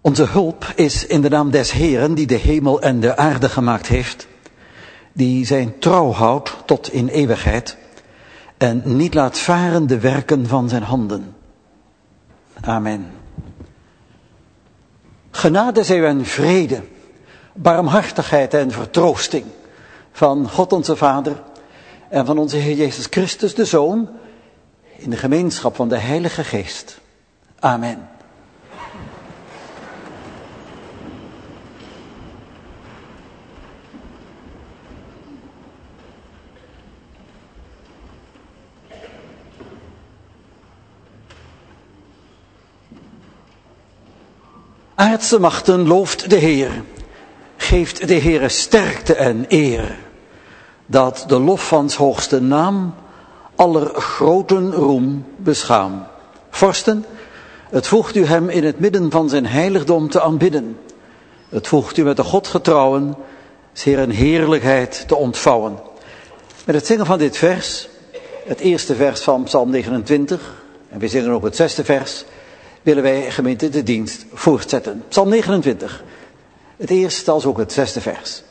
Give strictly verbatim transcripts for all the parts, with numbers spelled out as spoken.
Onze hulp is in de naam des Heeren, die de hemel en de aarde gemaakt heeft, die zijn trouw houdt tot in eeuwigheid en niet laat varen de werken van zijn handen. Amen. Genade zij u en vrede, barmhartigheid en vertroosting van God onze Vader en van onze Heer Jezus Christus de Zoon in de gemeenschap van de Heilige Geest. Amen. Aardse machten looft de Heer, geeft de Heere sterkte en eer, dat de lof van 's hoogste naam aller groten roem beschaam. Vorsten, het voegt u hem in het midden van zijn heiligdom te aanbidden. Het voegt u met de Godgetrouwen zeer een heerlijkheid te ontvouwen. Met het zingen van dit vers, het eerste vers van Psalm negenentwintig, en we zingen ook het zesde vers, willen wij gemeente de dienst voortzetten. Psalm negenentwintig, het eerste als ook het zesde vers.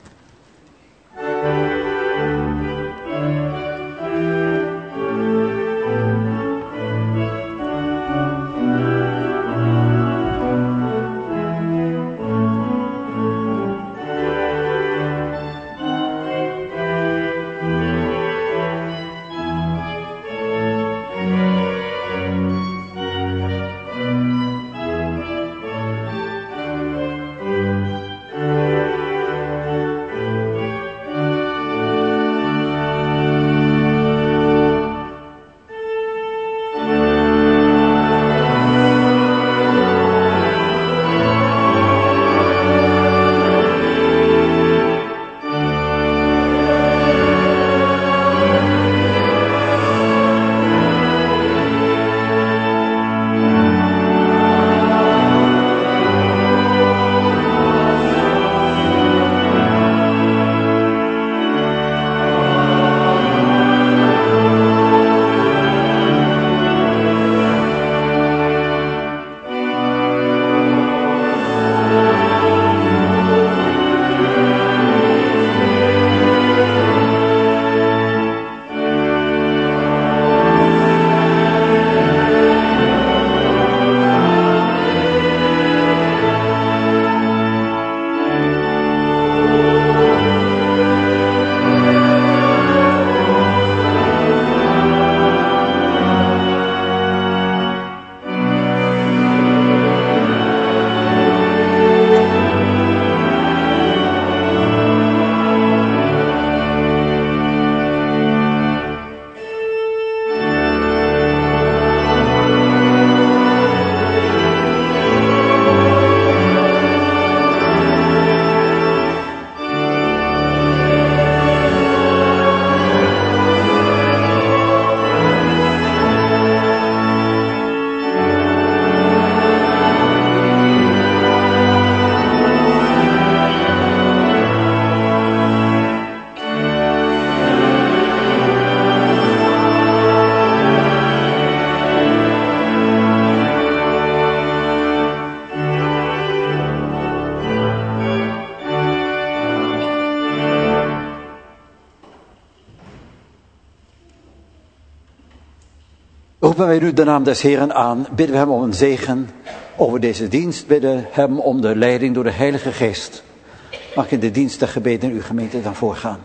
Roepen wij nu de naam des Heeren aan, bidden we hem om een zegen over deze dienst, bidden hem om de leiding door de Heilige Geest. Mag ik in de dienst der gebeden in uw gemeente dan voorgaan.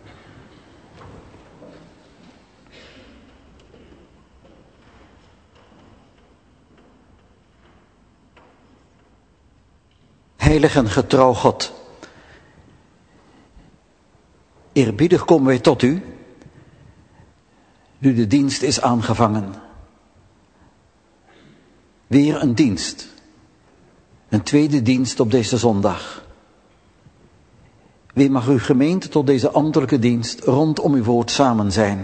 Heilig en getrouw God, eerbiedig komen wij tot u, nu de dienst is aangevangen. Weer een dienst, een tweede dienst op deze zondag. Weer mag uw gemeente tot deze ambtelijke dienst rondom uw woord samen zijn.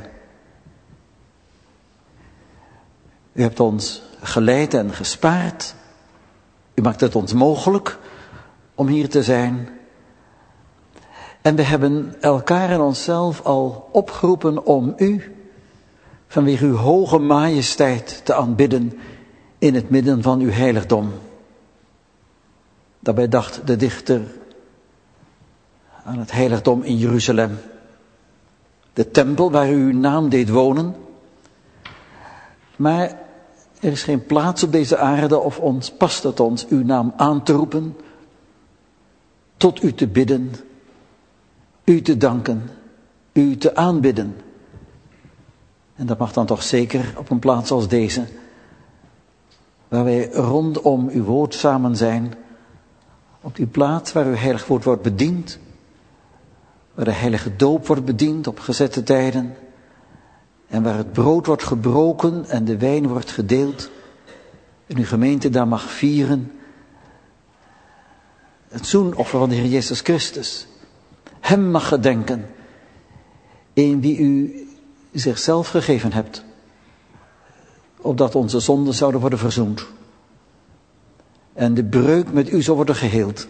U hebt ons geleid en gespaard. U maakt het ons mogelijk om hier te zijn. En we hebben elkaar en onszelf al opgeroepen om u, vanwege uw hoge majesteit, te aanbidden in het midden van uw heiligdom. Daarbij dacht de dichter aan het heiligdom in Jeruzalem. De tempel waar u uw naam deed wonen. Maar er is geen plaats op deze aarde of ons past het ons uw naam aan te roepen, tot u te bidden, u te danken, u te aanbidden. En dat mag dan toch zeker op een plaats als deze, waar wij rondom uw woord samen zijn, op die plaats waar uw heilig woord wordt bediend, waar de heilige doop wordt bediend op gezette tijden, en waar het brood wordt gebroken en de wijn wordt gedeeld, en uw gemeente daar mag vieren, het zoenoffer van de Heer Jezus Christus, hem mag gedenken, in wie u zichzelf gegeven hebt, opdat onze zonden zouden worden verzoend en de breuk met u zou worden geheeld.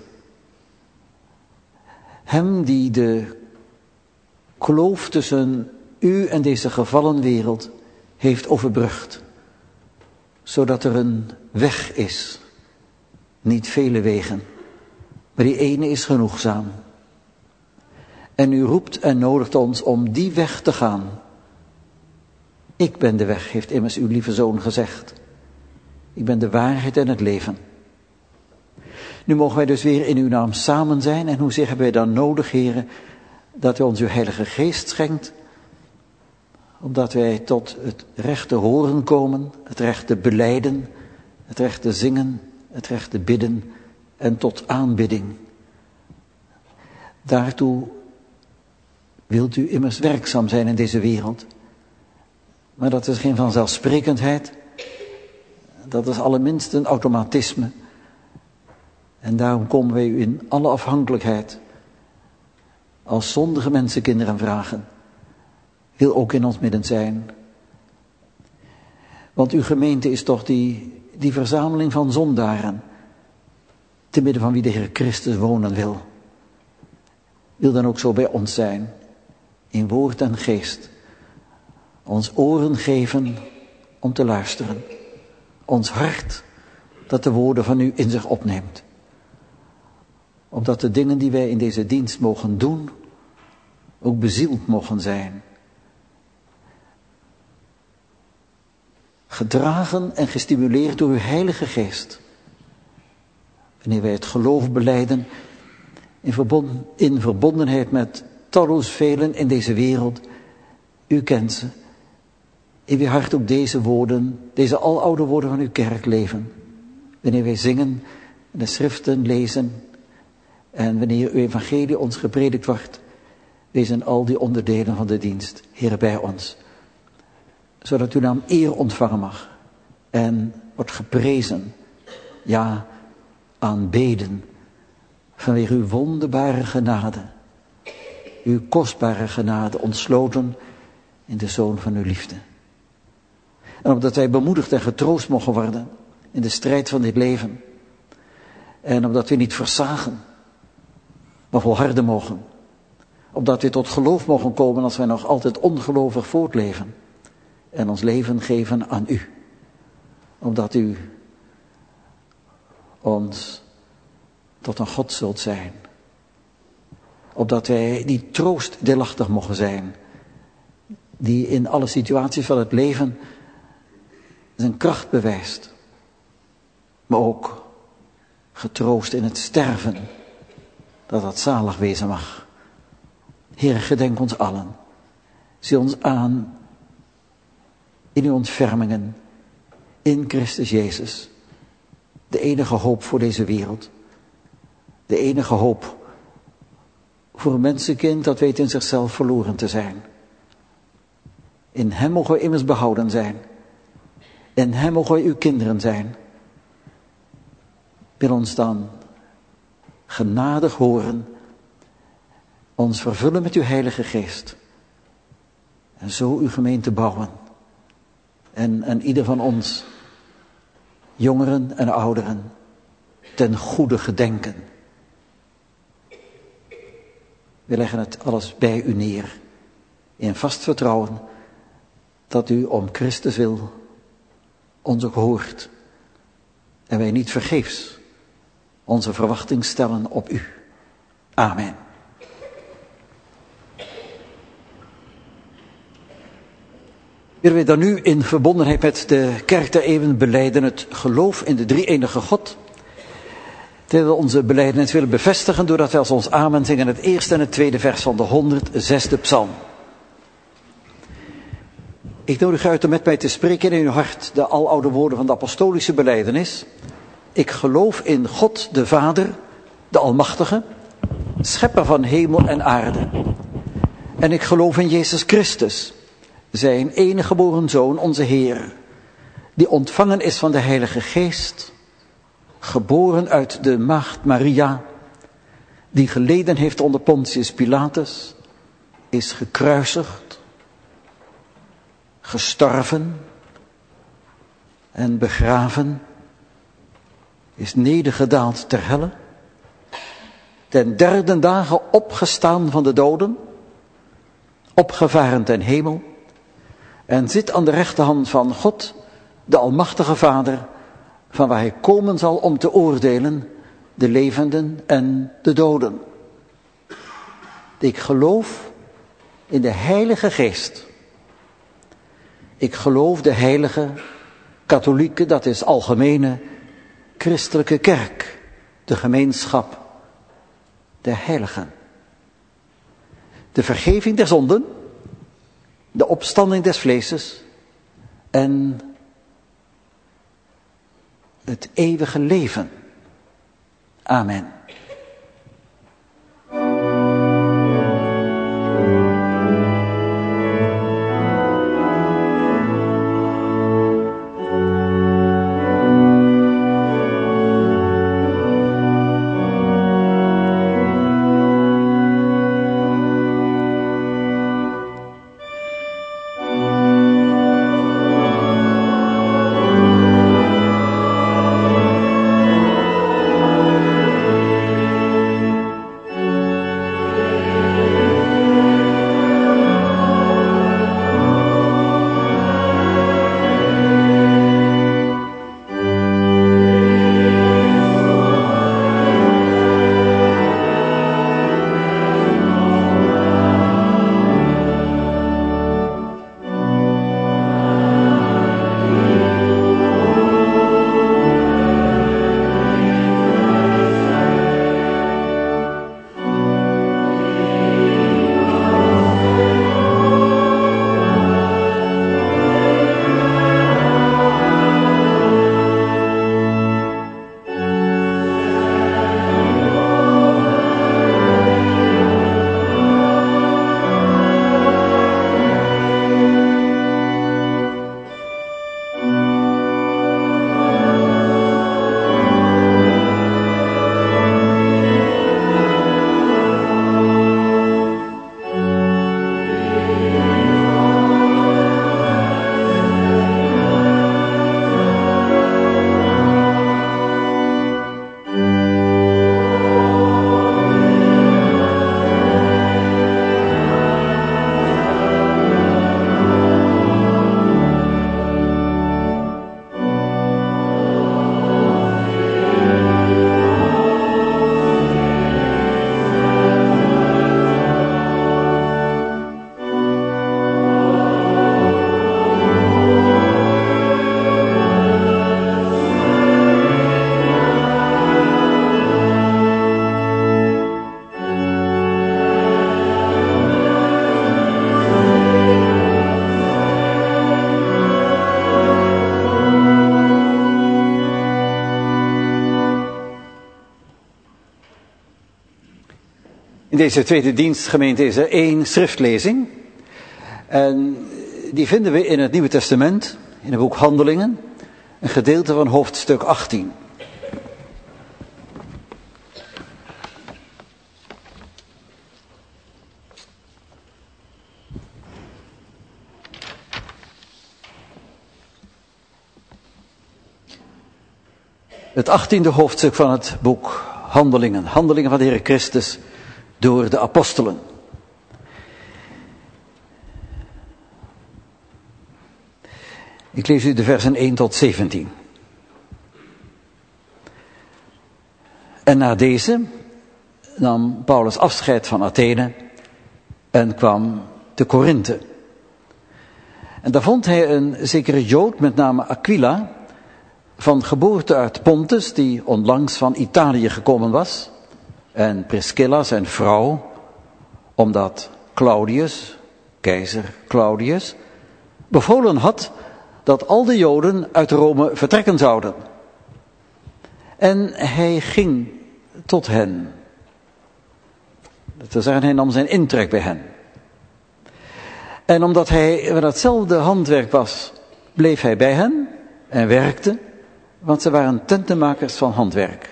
Hem die de kloof tussen u en deze gevallen wereld heeft overbrugd, zodat er een weg is, niet vele wegen, maar die ene is genoegzaam. En u roept en nodigt ons om die weg te gaan. Ik ben de weg, heeft immers uw lieve zoon gezegd. Ik ben de waarheid en het leven. Nu mogen wij dus weer in uw naam samen zijn. En hoezeer hebben wij dan nodig, heren, dat u ons uw heilige geest schenkt, opdat wij tot het rechte horen komen, het rechte belijden, het rechte zingen, het rechte bidden en tot aanbidding. Daartoe wilt u immers werkzaam zijn in deze wereld. Maar dat is geen vanzelfsprekendheid. Dat is allerminst een automatisme. En daarom komen wij u in alle afhankelijkheid als zondige mensenkinderen vragen. Wil ook in ons midden zijn. Want uw gemeente is toch die, die verzameling van zondaren, te midden van wie de Heer Christus wonen wil. Wil dan ook zo bij ons zijn, in woord en geest. Ons oren geven om te luisteren. Ons hart dat de woorden van u in zich opneemt. Opdat de dingen die wij in deze dienst mogen doen, ook bezield mogen zijn. Gedragen en gestimuleerd door uw heilige geest. Wanneer wij het geloof belijden, in, verbonden, in verbondenheid met talloos velen in deze wereld. U kent ze. In wie hart ook deze woorden, deze aloude woorden van uw kerk leven. Wanneer wij zingen en de schriften lezen. En wanneer uw evangelie ons gepredikt wordt. Wezen al die onderdelen van de dienst, Heer, bij ons. Zodat uw naam eer ontvangen mag. En wordt geprezen. Ja, aanbeden. Vanwege uw wonderbare genade. Uw kostbare genade ontsloten in de Zoon van uw liefde. En opdat wij bemoedigd en getroost mogen worden in de strijd van dit leven. En opdat we niet versagen, maar volharden mogen. Opdat we tot geloof mogen komen als wij nog altijd ongelovig voortleven. En ons leven geven aan u. Opdat u ons tot een God zult zijn. Opdat wij die troost deelachtig mogen zijn. Die in alle situaties van het leven zijn kracht bewijst. Maar ook getroost in het sterven. Dat dat zalig wezen mag. Heer, gedenk ons allen. Zie ons aan in uw ontfermingen. In Christus Jezus. De enige hoop voor deze wereld. De enige hoop voor een mensenkind dat weet in zichzelf verloren te zijn. In hem mogen we immers behouden zijn. In hem mogen wij uw kinderen zijn. Wil ons dan genadig horen, ons vervullen met uw heilige geest. En zo uw gemeente bouwen. En, en ieder van ons, jongeren en ouderen, ten goede gedenken. We leggen het alles bij u neer. In vast vertrouwen dat u om Christus wil ons ook hoort. En wij niet vergeefs onze verwachting stellen op u. Amen. Willen we dan nu in verbondenheid met de kerk der eeuwen belijden het geloof in de drie-enige God. Terwijl we onze belijdenis willen bevestigen doordat we als ons amen zingen het eerste en het tweede vers van de honderdzesde psalm. Ik nodig u uit om met mij te spreken in uw hart de aloude woorden van de apostolische belijdenis. Ik geloof in God de Vader, de Almachtige, schepper van hemel en aarde. En ik geloof in Jezus Christus, zijn enige geboren Zoon, onze Heer, die ontvangen is van de Heilige Geest, geboren uit de maagd Maria, die geleden heeft onder Pontius Pilatus, is gekruisigd, gestorven en begraven, is nedergedaald ter helle, ten derde dagen opgestaan van de doden, opgevaren ten hemel, en zit aan de rechterhand van God, de Almachtige Vader, van waar hij komen zal om te oordelen de levenden en de doden. Ik geloof in de Heilige Geest. Ik geloof de heilige, katholieke, dat is algemene, christelijke kerk, de gemeenschap der heiligen. De vergeving der zonden, de opstanding des vleeses en het eeuwige leven. Amen. In deze tweede dienstgemeente is er één schriftlezing. En die vinden we in het Nieuwe Testament, in het boek Handelingen, een gedeelte van hoofdstuk achttien. Het achttiende hoofdstuk van het boek Handelingen. Handelingen van de Heer Christus door de apostelen. Ik lees u de versen één tot zeventien. En na deze nam Paulus afscheid van Athene en kwam te Korinthe. En daar vond hij een zekere Jood, met name Aquila, van geboorte uit Pontus, die onlangs van Italië gekomen was. En Priscilla, zijn vrouw, omdat Claudius, keizer Claudius, bevolen had dat al de Joden uit Rome vertrekken zouden. En hij ging tot hen. Dat wil zeggen, hij nam zijn intrek bij hen. En omdat hij met hetzelfde handwerk was, bleef hij bij hen en werkte, want ze waren tentenmakers van handwerk.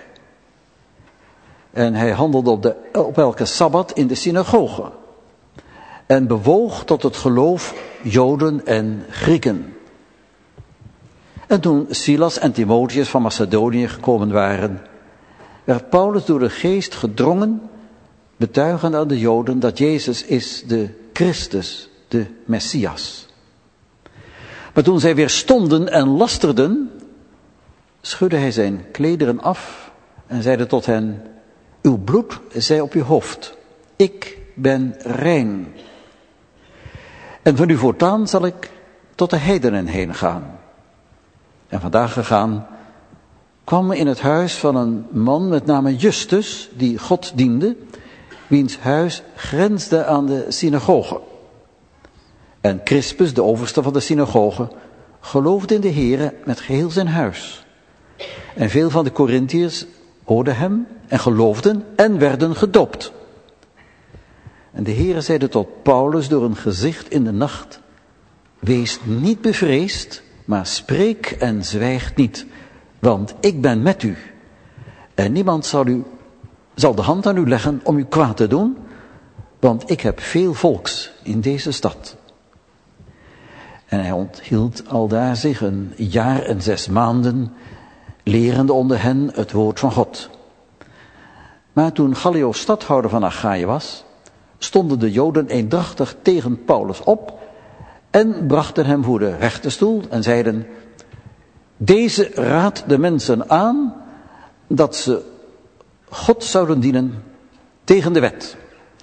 En hij handelde op, de, op elke sabbat in de synagoge. En bewoog tot het geloof Joden en Grieken. En toen Silas en Timotheus van Macedonië gekomen waren, werd Paulus door de geest gedrongen, betuigend aan de Joden dat Jezus is de Christus, de Messias. Maar toen zij weer stonden en lasterden, schudde hij zijn klederen af en zeide tot hen: uw bloed zij op uw hoofd, ik ben rein. En van nu voortaan zal ik tot de heidenen heen gaan. En vandaag gegaan kwam in het huis van een man met name Justus, die God diende, wiens huis grensde aan de synagoge. En Crispus, de overste van de synagoge, geloofde in de Here met geheel zijn huis. En veel van de Korintiërs hoorden hem en geloofden en werden gedoopt. En de Heere zeide tot Paulus door een gezicht in de nacht: wees niet bevreesd, maar spreek en zwijg niet, want ik ben met u. En niemand zal, u, zal de hand aan u leggen om u kwaad te doen, want ik heb veel volks in deze stad. En hij onthield aldaar zich een jaar en zes maanden, lerende onder hen het woord van God. Maar toen Gallio stadhouder van Achaïe was, stonden de Joden eendrachtig tegen Paulus op en brachten hem voor de rechterstoel en zeiden: deze raadt de mensen aan dat ze God zouden dienen tegen de wet.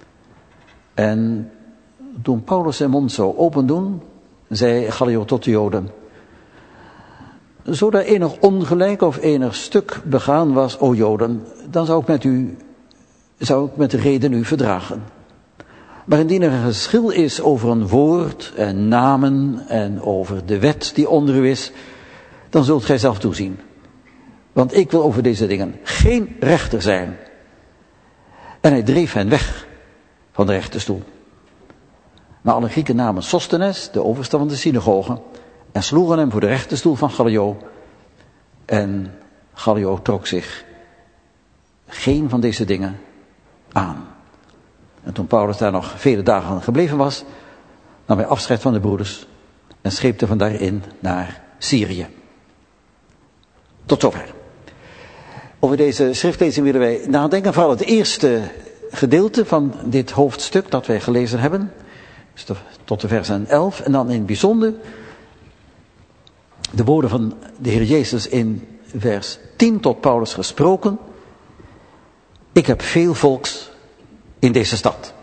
En toen Paulus zijn mond zou opendoen, zei Gallio tot de Joden: zo er enig ongelijk of enig stuk begaan was, o Joden, dan zou ik met u, zou ik met reden u verdragen. Maar indien er een geschil is over een woord en namen en over de wet die onder u is, dan zult gij zelf toezien. Want ik wil over deze dingen geen rechter zijn. En hij dreef hen weg van de rechterstoel. Maar alle Grieken namen Sostenes, de overste van de synagoge, en sloegen hem voor de rechterstoel van Gallio. En Gallio trok zich geen van deze dingen aan. En toen Paulus daar nog vele dagen gebleven was, nam hij afscheid van de broeders en scheepte van daarin naar Syrië. Tot zover. Over deze schriftlezing willen wij nadenken, vooral het eerste gedeelte van dit hoofdstuk dat wij gelezen hebben, dus tot de versen elf, en dan in het bijzonder de woorden van de Heer Jezus in vers tien tot Paulus gesproken: ik heb veel volks in deze stad.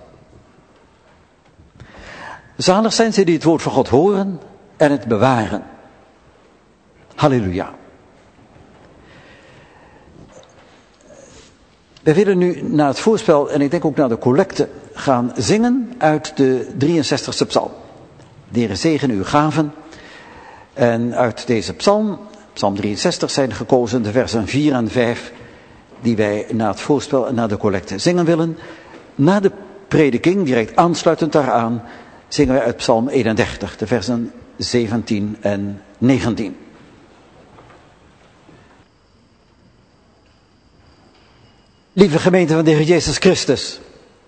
Zalig zijn ze die het woord van God horen en het bewaren. Halleluja. We willen nu naar het voorspel en ik denk ook naar de collecte gaan zingen uit de drieënzestigste psalm. De Heere zegen uw gaven. En uit deze psalm, psalm drieënzestig, zijn gekozen de versen vier en vijf die wij na het voorspel en na de collecte zingen willen. Na de prediking, direct aansluitend daaraan, zingen wij uit psalm eenendertig, de versen zeventien en negentien. Lieve gemeente van de Heer Jezus Christus,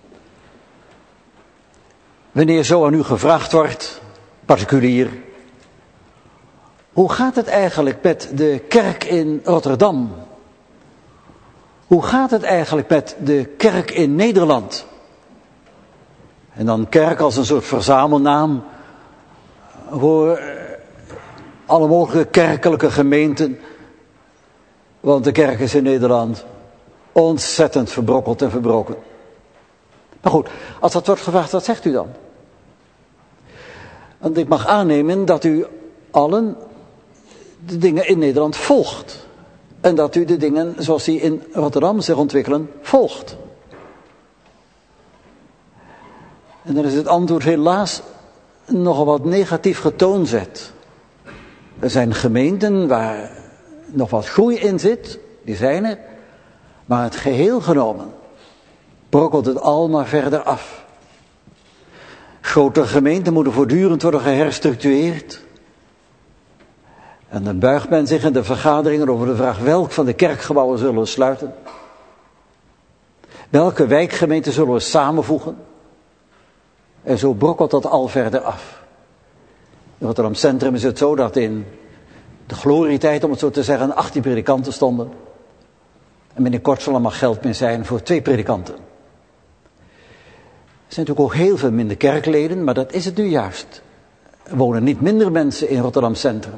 wanneer zo aan u gevraagd wordt, particulier, hoe gaat het eigenlijk met de kerk in Rotterdam? Hoe gaat het eigenlijk met de kerk in Nederland? En dan kerk als een soort verzamelnaam voor alle mogelijke kerkelijke gemeenten. Want de kerk is in Nederland Ontzettend verbrokkeld en verbroken. Maar goed, als dat wordt gevraagd, wat zegt u dan? Want ik mag aannemen dat u allen de dingen in Nederland volgt. En dat u de dingen zoals die in Rotterdam zich ontwikkelen, volgt. En dan is het antwoord helaas nogal wat negatief getoond zet. Er zijn gemeenten waar nog wat groei in zit, die zijn er. Maar het geheel genomen brokkelt het al maar verder af. Grote gemeenten moeten voortdurend worden geherstructureerd. En dan buigt men zich in de vergaderingen over de vraag welk van de kerkgebouwen zullen we sluiten. Welke wijkgemeenten zullen we samenvoegen. En zo brokkelt dat al verder af. In Rotterdam Centrum is het zo dat in de glorietijd, om het zo te zeggen, achttien predikanten stonden. En binnenkort zal er maar geld meer zijn voor twee predikanten. Er zijn natuurlijk ook heel veel minder kerkleden, maar dat is het nu juist. Er wonen niet minder mensen in Rotterdam Centrum.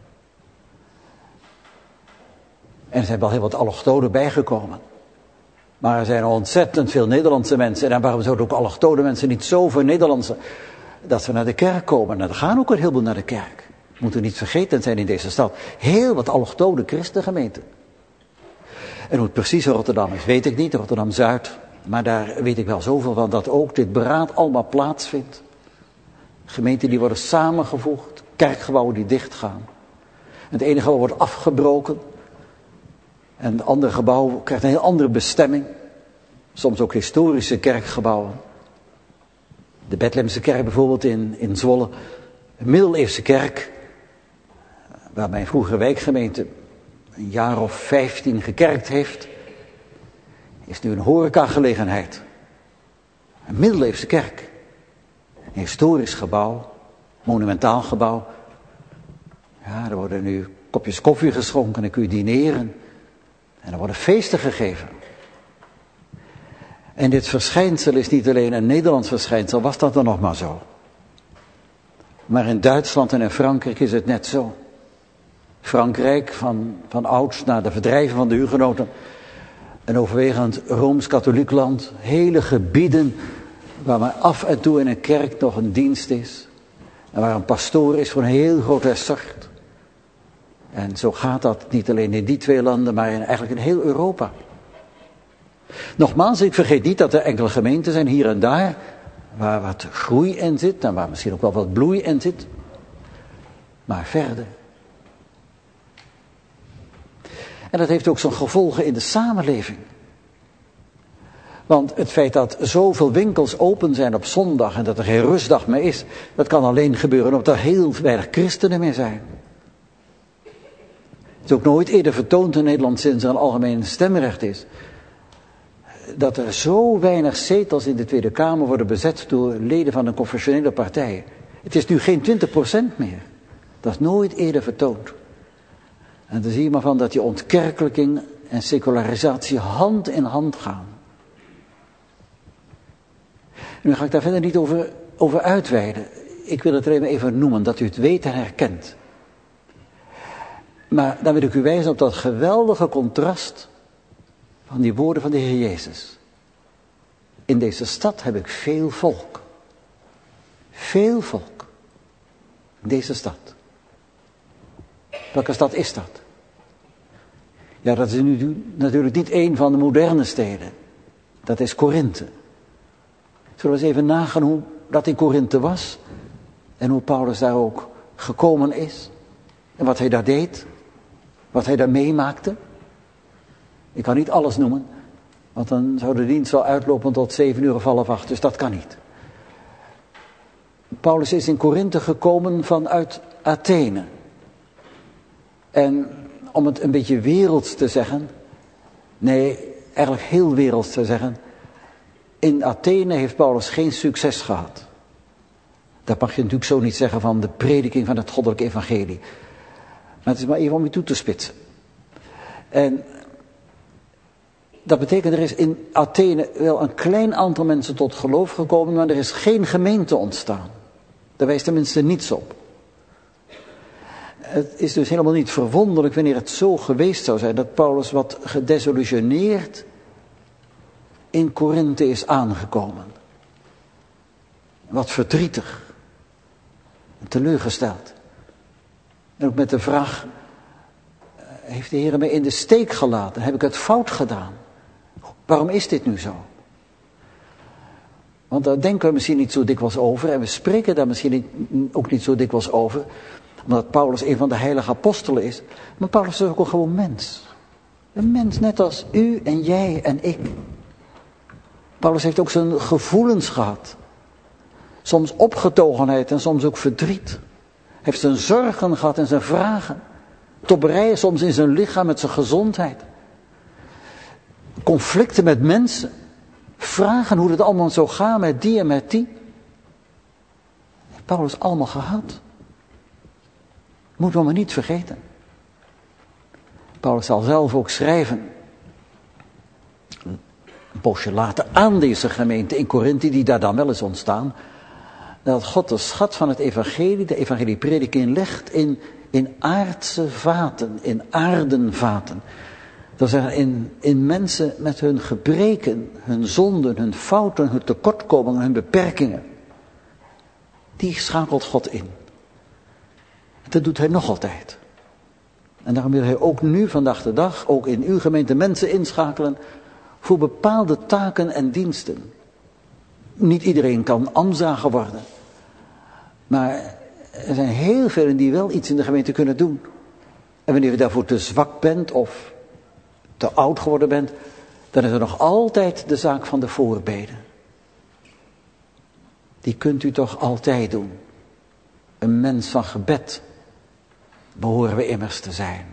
En er zijn wel heel wat allochtonen bijgekomen. Maar er zijn ontzettend veel Nederlandse mensen. En waarom zouden ook allochtone mensen niet zoveel Nederlandse, dat ze naar de kerk komen? En er gaan ook een heleboel naar de kerk. We moeten niet vergeten zijn in deze stad heel wat allochtone christengemeenten. En hoe het precies in Rotterdam is, weet ik niet. Rotterdam-Zuid. Maar daar weet ik wel zoveel van dat ook dit beraad allemaal plaatsvindt. Gemeenten die worden samengevoegd. Kerkgebouwen die dichtgaan. En het ene gebouw wordt afgebroken. En het andere gebouw krijgt een heel andere bestemming. Soms ook historische kerkgebouwen. De Bethlehemse kerk bijvoorbeeld in, in Zwolle. Een middeleeuwse kerk. Waar mijn vroegere wijkgemeente een jaar of vijftien gekerkt heeft. Is nu een horecagelegenheid. Een middeleeuwse kerk. Een historisch gebouw. Monumentaal gebouw. Ja, er worden nu kopjes koffie geschonken en dan kun je dineren. En er worden feesten gegeven. En dit verschijnsel is niet alleen een Nederlands verschijnsel, was dat dan nog maar zo. Maar in Duitsland en in Frankrijk is het net zo. Frankrijk van, van ouds na de verdrijven van de hugenoten. Een overwegend Rooms-katholiek land. Hele gebieden waar maar af en toe in een kerk nog een dienst is. En waar een pastoor is voor een heel groot soort. En zo gaat dat niet alleen in die twee landen, maar in, eigenlijk in heel Europa. Nogmaals, ik vergeet niet dat er enkele gemeenten zijn hier en daar, waar wat groei in zit en waar misschien ook wel wat bloei in zit. Maar verder. En dat heeft ook zijn gevolgen in de samenleving. Want het feit dat zoveel winkels open zijn op zondag en dat er geen rustdag meer is, dat kan alleen gebeuren omdat er heel weinig christenen meer zijn. Het is ook nooit eerder vertoond in Nederland sinds er een algemeen stemrecht is. Dat er zo weinig zetels in de Tweede Kamer worden bezet door leden van een confessionele partij. Het is nu geen twintig procent meer. Dat is nooit eerder vertoond. En dan zie je maar van dat die ontkerkelijking en secularisatie hand in hand gaan. Nu ga ik daar verder niet over, over uitweiden. Ik wil het alleen maar even noemen, dat u het weet en herkent. Maar dan wil ik u wijzen op dat geweldige contrast van die woorden van de Heer Jezus. In deze stad heb ik veel volk. Veel volk. In deze stad. Welke stad is dat? Ja, dat is nu natuurlijk niet één van de moderne steden. Dat is Korinthe. Zullen we eens even nagaan hoe dat in Korinthe was. En hoe Paulus daar ook gekomen is. En wat hij daar deed. Wat hij daar meemaakte. Ik kan niet alles noemen. Want dan zou de dienst wel uitlopen tot zeven uur of half acht. Dus dat kan niet. Paulus is in Korinthe gekomen vanuit Athene. En om het een beetje werelds te zeggen. Nee, eigenlijk heel werelds te zeggen. In Athene heeft Paulus geen succes gehad. Dat mag je natuurlijk zo niet zeggen van de prediking van het goddelijke evangelie. Maar het is maar even om je toe te spitsen. En dat betekent, er is in Athene wel een klein aantal mensen tot geloof gekomen, maar er is geen gemeente ontstaan. Daar wijst tenminste niets op. Het is dus helemaal niet verwonderlijk wanneer het zo geweest zou zijn dat Paulus wat gedesillusioneerd in Korinthe is aangekomen. Wat verdrietig. En teleurgesteld. En ook met de vraag, heeft de Heer mij in de steek gelaten? Heb ik het fout gedaan? Waarom is dit nu zo? Want daar denken we misschien niet zo dikwijls over. En we spreken daar misschien niet, ook niet zo dikwijls over. Omdat Paulus een van de heilige apostelen is. Maar Paulus is ook een gewoon mens. Een mens net als u en jij en ik. Paulus heeft ook zijn gevoelens gehad. Soms opgetogenheid en soms ook verdriet. Hij heeft zijn zorgen gehad en zijn vragen. Tobberijen soms in zijn lichaam met zijn gezondheid. Conflicten met mensen. Vragen hoe het allemaal zou gaan met die en met die. Heeft Paulus allemaal gehad. Moeten we maar niet vergeten. Paulus zal zelf ook schrijven. Een poosje later aan deze gemeente in Korinthe, die daar dan wel is ontstaan. Dat God de schat van het evangelie, de evangelieprediking legt in, in aardse vaten, in aardenvaten. Dat zeggen in, in mensen met hun gebreken, hun zonden, hun fouten, hun tekortkomingen, hun beperkingen. Die schakelt God in. Dat doet hij nog altijd. En daarom wil hij ook nu, vandaag de dag, ook in uw gemeente mensen inschakelen voor bepaalde taken en diensten. Niet iedereen kan ambtsdrager worden. Maar er zijn heel velen die wel iets in de gemeente kunnen doen. En wanneer je daarvoor te zwak bent of te oud geworden bent, dan is er nog altijd de zaak van de voorbeden. Die kunt u toch altijd doen. Een mens van gebed behoren we immers te zijn.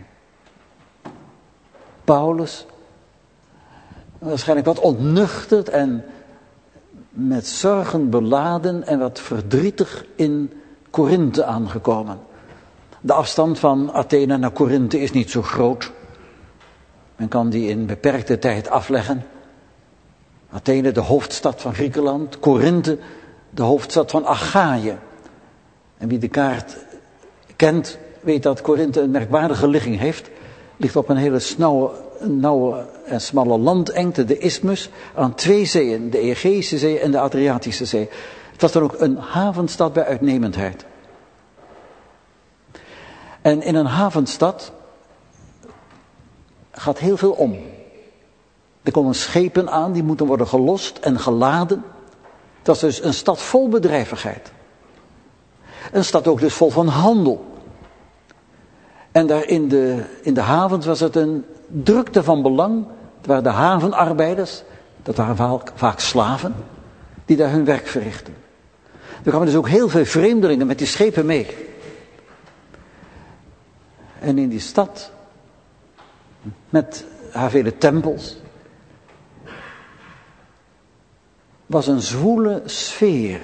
Paulus, waarschijnlijk wat ontnuchterd en met zorgen beladen en wat verdrietig in Korinthe aangekomen. De afstand van Athene naar Korinthe is niet zo groot. Men kan die in beperkte tijd afleggen. Athene, de hoofdstad van Griekenland. Korinthe, de hoofdstad van Achaïe. En wie de kaart kent, weet dat Korinthe een merkwaardige ligging heeft. Ligt op een hele snauwe, nauwe en smalle landengte, de Isthmus, aan twee zeeën. De Egeïsche Zee en de Adriatische Zee. Het was dan ook een havenstad bij uitnemendheid. En in een havenstad gaat heel veel om. Er komen schepen aan, die moeten worden gelost en geladen. Het was dus een stad vol bedrijvigheid. Een stad ook dus vol van handel. En daar in de, in de havens was het een drukte van belang. Het waren de havenarbeiders, dat waren vaak, vaak slaven, die daar hun werk verrichten. Er kwamen dus ook heel veel vreemdelingen met die schepen mee. En in die stad, met haar vele tempels, was een zwoele sfeer.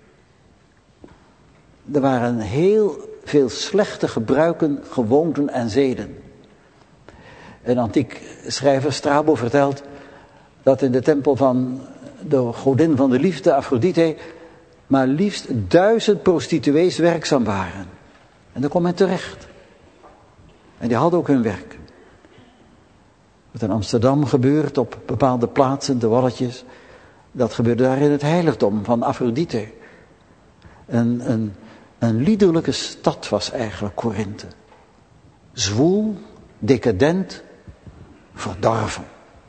Er waren heel veel slechte gebruiken, gewoonten en zeden. Een antiek schrijver, Strabo, vertelt dat in de tempel van de godin van de liefde, Aphrodite, maar liefst duizend prostituees werkzaam waren. En daar kwam men terecht. En die hadden ook hun werk. Wat in Amsterdam gebeurt op bepaalde plaatsen, de walletjes, dat gebeurde daar in het heiligdom van Aphrodite. Een, een, een liederlijke stad was eigenlijk Korinthe. Zwoel, decadent, verdorven.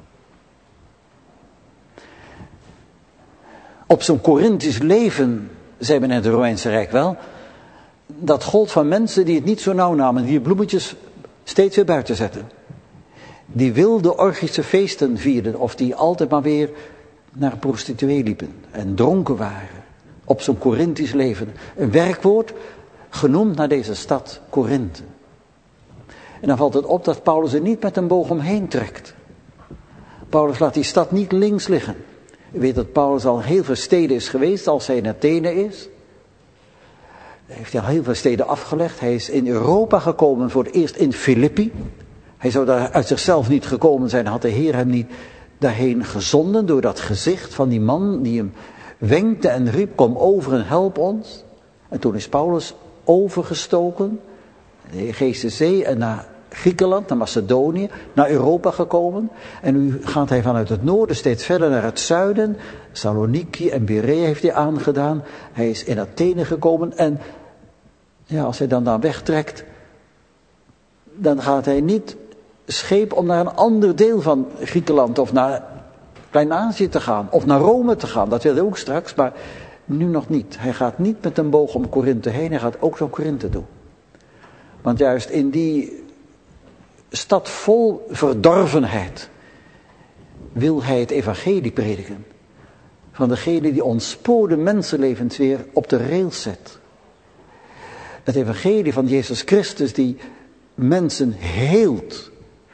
Op zo'n Korinthisch leven, zei men in het Romeinse Rijk wel, dat gold van mensen die het niet zo nauw namen, die bloemetjes steeds weer buiten zetten. Die wilde orgische feesten vierden, of die altijd maar weer naar een prostituee liepen en dronken waren. Op zo'n Korinthisch leven. Een werkwoord genoemd naar deze stad, Korinthe. En dan valt het op dat Paulus er niet met een boog omheen trekt. Paulus laat die stad niet links liggen. U weet dat Paulus al heel veel steden is geweest, als hij in Athene is. Hij heeft al heel veel steden afgelegd. Hij is in Europa gekomen voor het eerst in Filippi. Hij zou daar uit zichzelf niet gekomen zijn, had de Heer hem niet daarheen gezonden door dat gezicht van die man die hem wenkte en riep, kom over en help ons. En toen is Paulus overgestoken, de Egeïsche Zee en naar Griekenland, naar Macedonië, naar Europa gekomen. En nu gaat hij vanuit het noorden steeds verder naar het zuiden. Saloniki en Berea heeft hij aangedaan. Hij is in Athene gekomen. En ja, als hij dan daar wegtrekt, dan gaat hij niet scheep om naar een ander deel van Griekenland of naar Klein-Azië te gaan. Of naar Rome te gaan. Dat wil hij ook straks, maar nu nog niet. Hij gaat niet met een boog om Korinthe heen. Hij gaat ook naar Korinthe toe. Want juist in die stad vol verdorvenheid wil hij het evangelie prediken. Van degene die ontspode mensenlevens weer op de rails zet. Het evangelie van Jezus Christus die mensen heelt.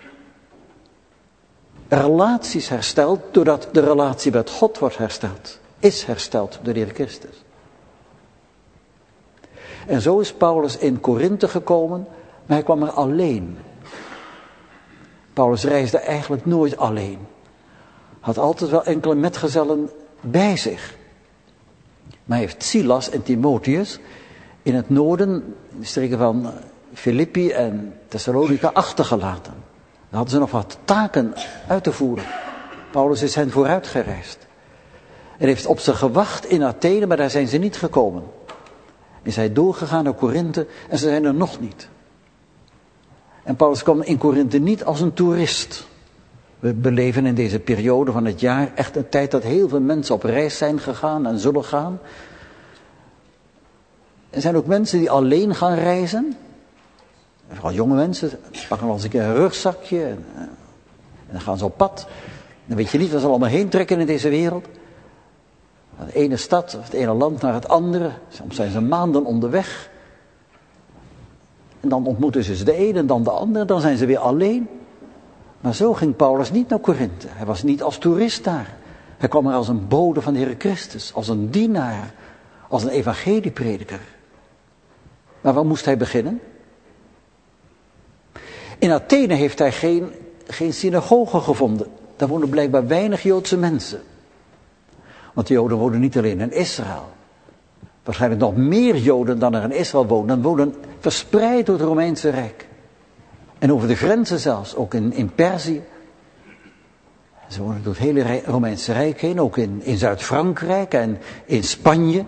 Relaties herstelt doordat de relatie met God wordt hersteld. Is hersteld door de Heer Christus. En zo is Paulus in Korinthe gekomen, maar hij kwam er alleen. Paulus reisde eigenlijk nooit alleen. Had altijd wel enkele metgezellen bij zich. Maar hij heeft Silas en Timotheus in het noorden, in de streken van Filippi en Thessalonica, achtergelaten. Daar hadden ze nog wat taken uit te voeren. Paulus is hen vooruit gereisd. En heeft op ze gewacht in Athene, maar daar zijn ze niet gekomen. Is hij doorgegaan naar Korinthe en ze zijn er nog niet. En Paulus kwam in Korinthe niet als een toerist. We beleven in deze periode van het jaar echt een tijd dat heel veel mensen op reis zijn gegaan en zullen gaan. Er zijn ook mensen die alleen gaan reizen. Vooral jonge mensen, pakken wel eens een keer een rugzakje en, en dan gaan ze op pad. Dan weet je niet waar ze allemaal heen trekken in deze wereld. Van de ene stad of het ene land naar het andere. Soms zijn ze maanden onderweg. En dan ontmoeten ze de ene en dan de andere. Dan zijn ze weer alleen. Maar zo ging Paulus niet naar Korinthe. Hij was niet als toerist daar. Hij kwam er als een bode van de Heer Christus. Als een dienaar. Als een evangelieprediker. Maar waar moest hij beginnen? In Athene heeft hij geen, geen synagoge gevonden. Daar wonen blijkbaar weinig Joodse mensen. Want de Joden wonen niet alleen in Israël. Waarschijnlijk nog meer Joden dan er in Israël wonen. Dan wonen verspreid door het Romeinse Rijk. En over de grenzen zelfs, ook in, in Perzië. Ze wonen door het hele Romeinse Rijk heen. Ook in, in Zuid-Frankrijk en in Spanje.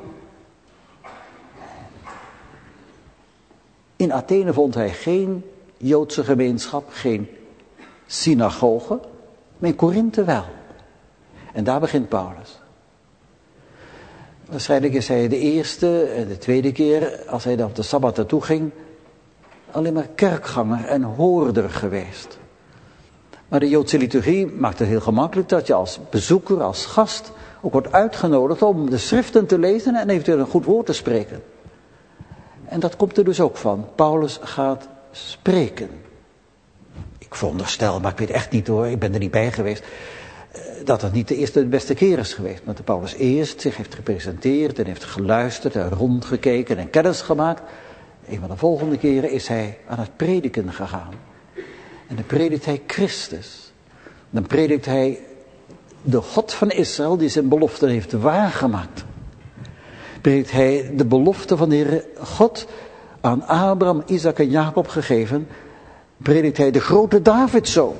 In Athene vond hij geen Joodse gemeenschap, geen synagoge. Maar in Korinthe wel. En daar begint Paulus. Waarschijnlijk is hij de eerste en de tweede keer, als hij dan op de Sabbat naartoe ging, alleen maar kerkganger en hoorder geweest. Maar de Joodse liturgie maakt het heel gemakkelijk dat je als bezoeker, als gast, ook wordt uitgenodigd om de schriften te lezen en eventueel een goed woord te spreken. En dat komt er dus ook van. Paulus gaat spreken. Ik veronderstel, maar ik weet echt niet hoor, ik ben er niet bij geweest, dat het niet de eerste de beste keer is geweest. Maar dat Paulus eerst zich heeft gepresenteerd en heeft geluisterd en rondgekeken en kennis gemaakt. Een van de volgende keren is hij aan het prediken gegaan. En dan predikt hij Christus. Dan predikt hij de God van Israël die zijn belofte heeft waargemaakt. Predikt hij de belofte van de Heer God aan Abraham, Isaac en Jacob gegeven. Predikt hij de grote Davidzoon.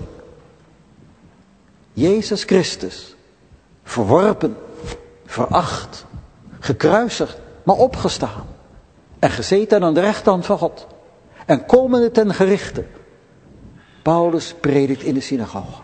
Jezus Christus. Verworpen, veracht, gekruisigd, maar opgestaan. En gezeten aan de rechterhand van God. En komende ten gerichte. Paulus predikt in de synagoge.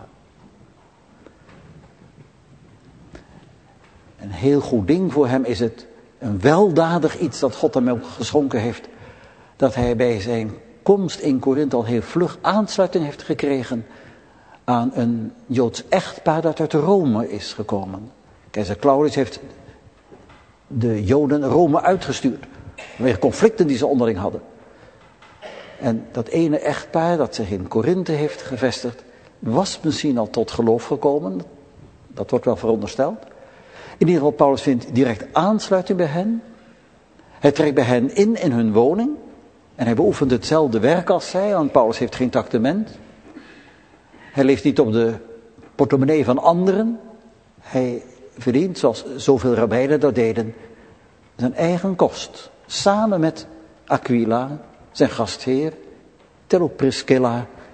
Een heel goed ding voor hem is het, een weldadig iets dat God hem ook geschonken heeft, dat hij bij zijn komst in Korinthe al heel vlug aansluiting heeft gekregen aan een Joods echtpaar dat uit Rome is gekomen. Keizer Claudius heeft de Joden Rome uitgestuurd, vanwege conflicten die ze onderling hadden. En dat ene echtpaar dat zich in Korinthe heeft gevestigd, was misschien al tot geloof gekomen. Dat wordt wel verondersteld. In ieder geval, Paulus vindt direct aansluiting bij hen. Hij trekt bij hen in, in hun woning. En hij beoefent hetzelfde werk als zij, want Paulus heeft geen tractement. Hij leeft niet op de portemonnee van anderen. Hij verdient, zoals zoveel rabbijnen dat deden, zijn eigen kost. Samen met Aquila, zijn gastheer, Tel Priscilla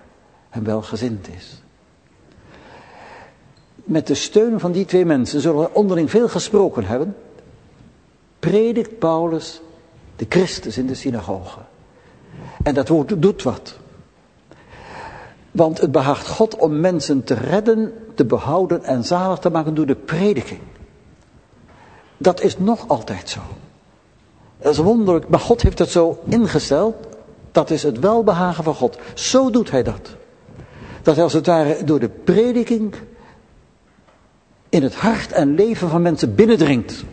hem welgezind is. Met de steun van die twee mensen zullen we onderling veel gesproken hebben. Predikt Paulus de Christus in de synagoge. En dat woord doet wat. Want het behaagt God om mensen te redden, te behouden en zalig te maken door de prediking. Dat is nog altijd zo. Dat is wonderlijk, maar God heeft het zo ingesteld. Dat is het welbehagen van God. Zo doet hij dat. Dat hij als het ware door de prediking in het hart en leven van mensen binnendringt.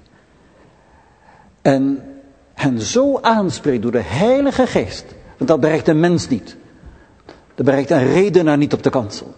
En hen zo aanspreekt door de Heilige Geest. Want dat bereikt een mens niet. Dat bereikt een redenaar niet op de kansel.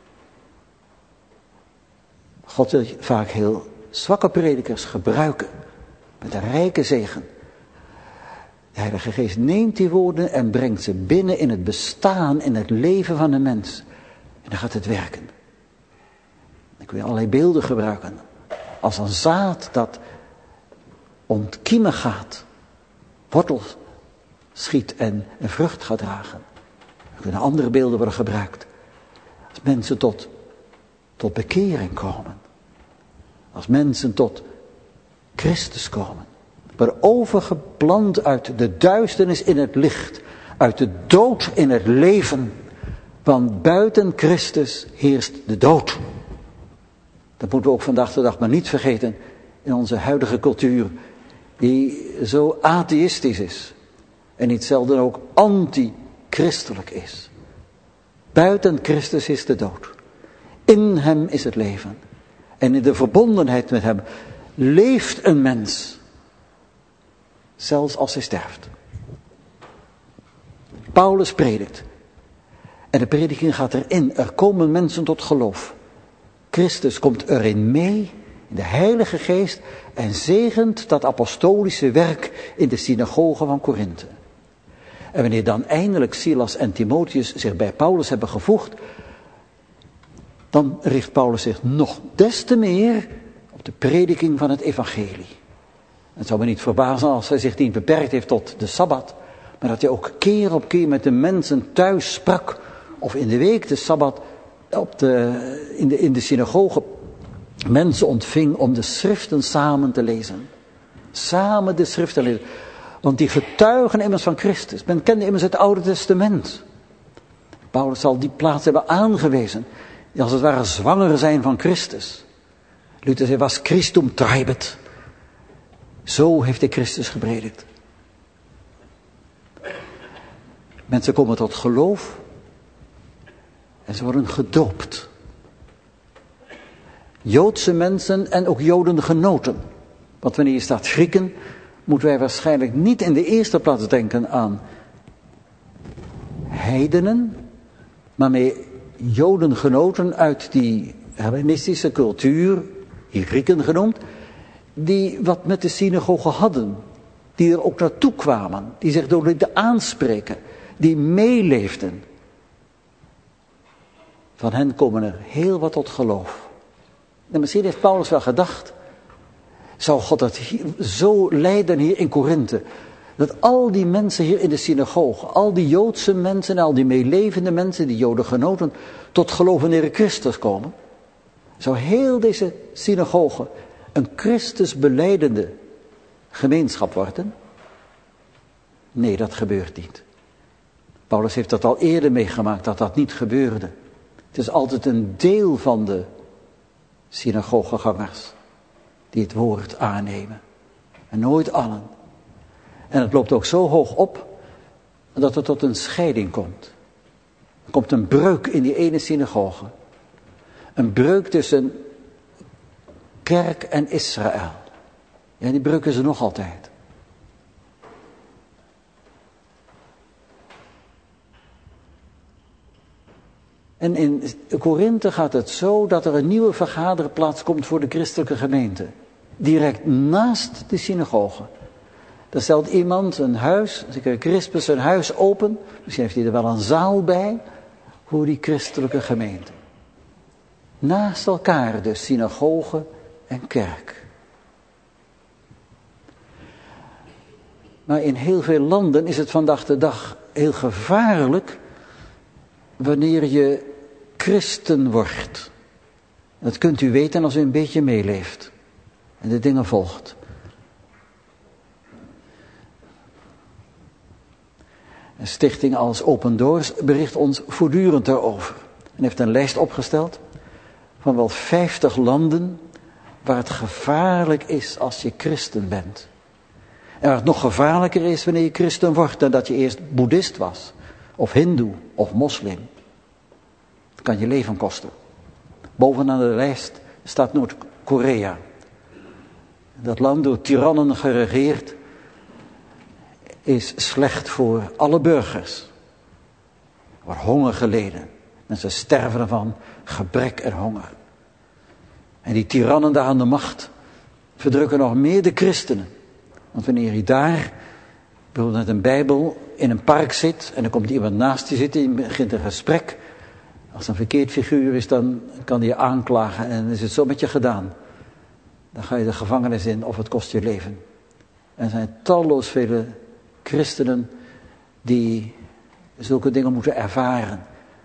God wil vaak heel zwakke predikers gebruiken. Met een rijke zegen. De Heilige Geest neemt die woorden en brengt ze binnen in het bestaan, in het leven van de mens. En dan gaat het werken. Dan kun je allerlei beelden gebruiken. Als een zaad dat ontkiemen gaat. Wortels schiet en een vrucht gaat dragen. Er kunnen andere beelden worden gebruikt. Als mensen tot, tot bekering komen. Als mensen tot Christus komen. Maar overgeplant uit de duisternis in het licht. Uit de dood in het leven. Want buiten Christus heerst de dood. Dat moeten we ook vandaag de dag maar niet vergeten. In onze huidige cultuur. Die zo atheïstisch is. En niet zelden ook anti-christelijk is. Buiten Christus is de dood. In hem is het leven. En in de verbondenheid met hem leeft een mens. Zelfs als hij sterft. Paulus predikt. En de prediking gaat erin. Er komen mensen tot geloof. Christus komt erin mee. In de Heilige Geest. En zegent dat apostolische werk in de synagoge van Korinthe. En wanneer dan eindelijk Silas en Timotheus zich bij Paulus hebben gevoegd. Dan richt Paulus zich nog des te meer op de prediking van het evangelie. Het zou me niet verbazen als hij zich niet beperkt heeft tot de Sabbat. Maar dat hij ook keer op keer met de mensen thuis sprak. Of in de week de Sabbat op de, in, de, in de synagoge mensen ontving om de schriften samen te lezen. Samen de schriften lezen. Want die getuigen immers van Christus. Men kende immers het Oude Testament. Paulus zal die plaats hebben aangewezen. Die als het ware zwanger zijn van Christus. Luther zei, was Christum traibet. Zo heeft hij Christus gepredikt. Mensen komen tot geloof. En ze worden gedoopt. Joodse mensen en ook Jodengenoten. Want wanneer je staat Grieken, moeten wij waarschijnlijk niet in de eerste plaats denken aan heidenen, maar met Jodengenoten uit die Hellenistische cultuur, hier Grieken genoemd, die wat met de synagoge hadden, die er ook naartoe kwamen, die zich door lieten aanspreken, die meeleefden. Van hen komen er heel wat tot geloof. En misschien heeft Paulus wel gedacht, zou God dat hier, zo leiden hier in Korinthe, dat al die mensen hier in de synagoge, al die Joodse mensen en al die meelevende mensen, die Jodengenoten, tot geloof in de Heer Christus komen. Zou heel deze synagoge een Christus belijdende gemeenschap worden? Nee, dat gebeurt niet. Paulus heeft dat al eerder meegemaakt, dat dat niet gebeurde. Het is altijd een deel van de synagogegangers die het woord aannemen. En nooit allen. En het loopt ook zo hoog op dat er tot een scheiding komt. Er komt een breuk in die ene synagoge. Een breuk tussen kerk en Israël. Ja, die breuk is er nog altijd. En in Korinthe gaat het zo dat er een nieuwe vergaderplaats komt voor de christelijke gemeente. Direct naast de synagoge. Daar stelt iemand een huis, zeker Crispus een huis open. Misschien heeft hij er wel een zaal bij. Voor die christelijke gemeente. Naast elkaar dus synagoge en kerk. Maar in heel veel landen is het vandaag de dag heel gevaarlijk wanneer je christen wordt. Dat kunt u weten als u een beetje meeleeft en de dingen volgt. Een stichting als Open Doors bericht ons voortdurend daarover. En heeft een lijst opgesteld van wel vijftig landen waar het gevaarlijk is als je christen bent. En waar het nog gevaarlijker is wanneer je christen wordt dan dat je eerst boeddhist was. Of hindoe of moslim. Dat kan je leven kosten. Bovenaan de lijst staat Noord-Korea. Dat land door tirannen geregeerd is slecht voor alle burgers. Er wordt honger geleden. Mensen sterven ervan gebrek en honger. En die tirannen daar aan de macht verdrukken nog meer de christenen. Want wanneer je daar, bijvoorbeeld met een Bijbel, in een park zit en er komt iemand naast je zitten en je begint een gesprek. Als het een verkeerd figuur is, dan kan hij je aanklagen en dan is het zo met je gedaan. Dan ga je de gevangenis in of het kost je leven. En er zijn talloos vele christenen die zulke dingen moeten ervaren.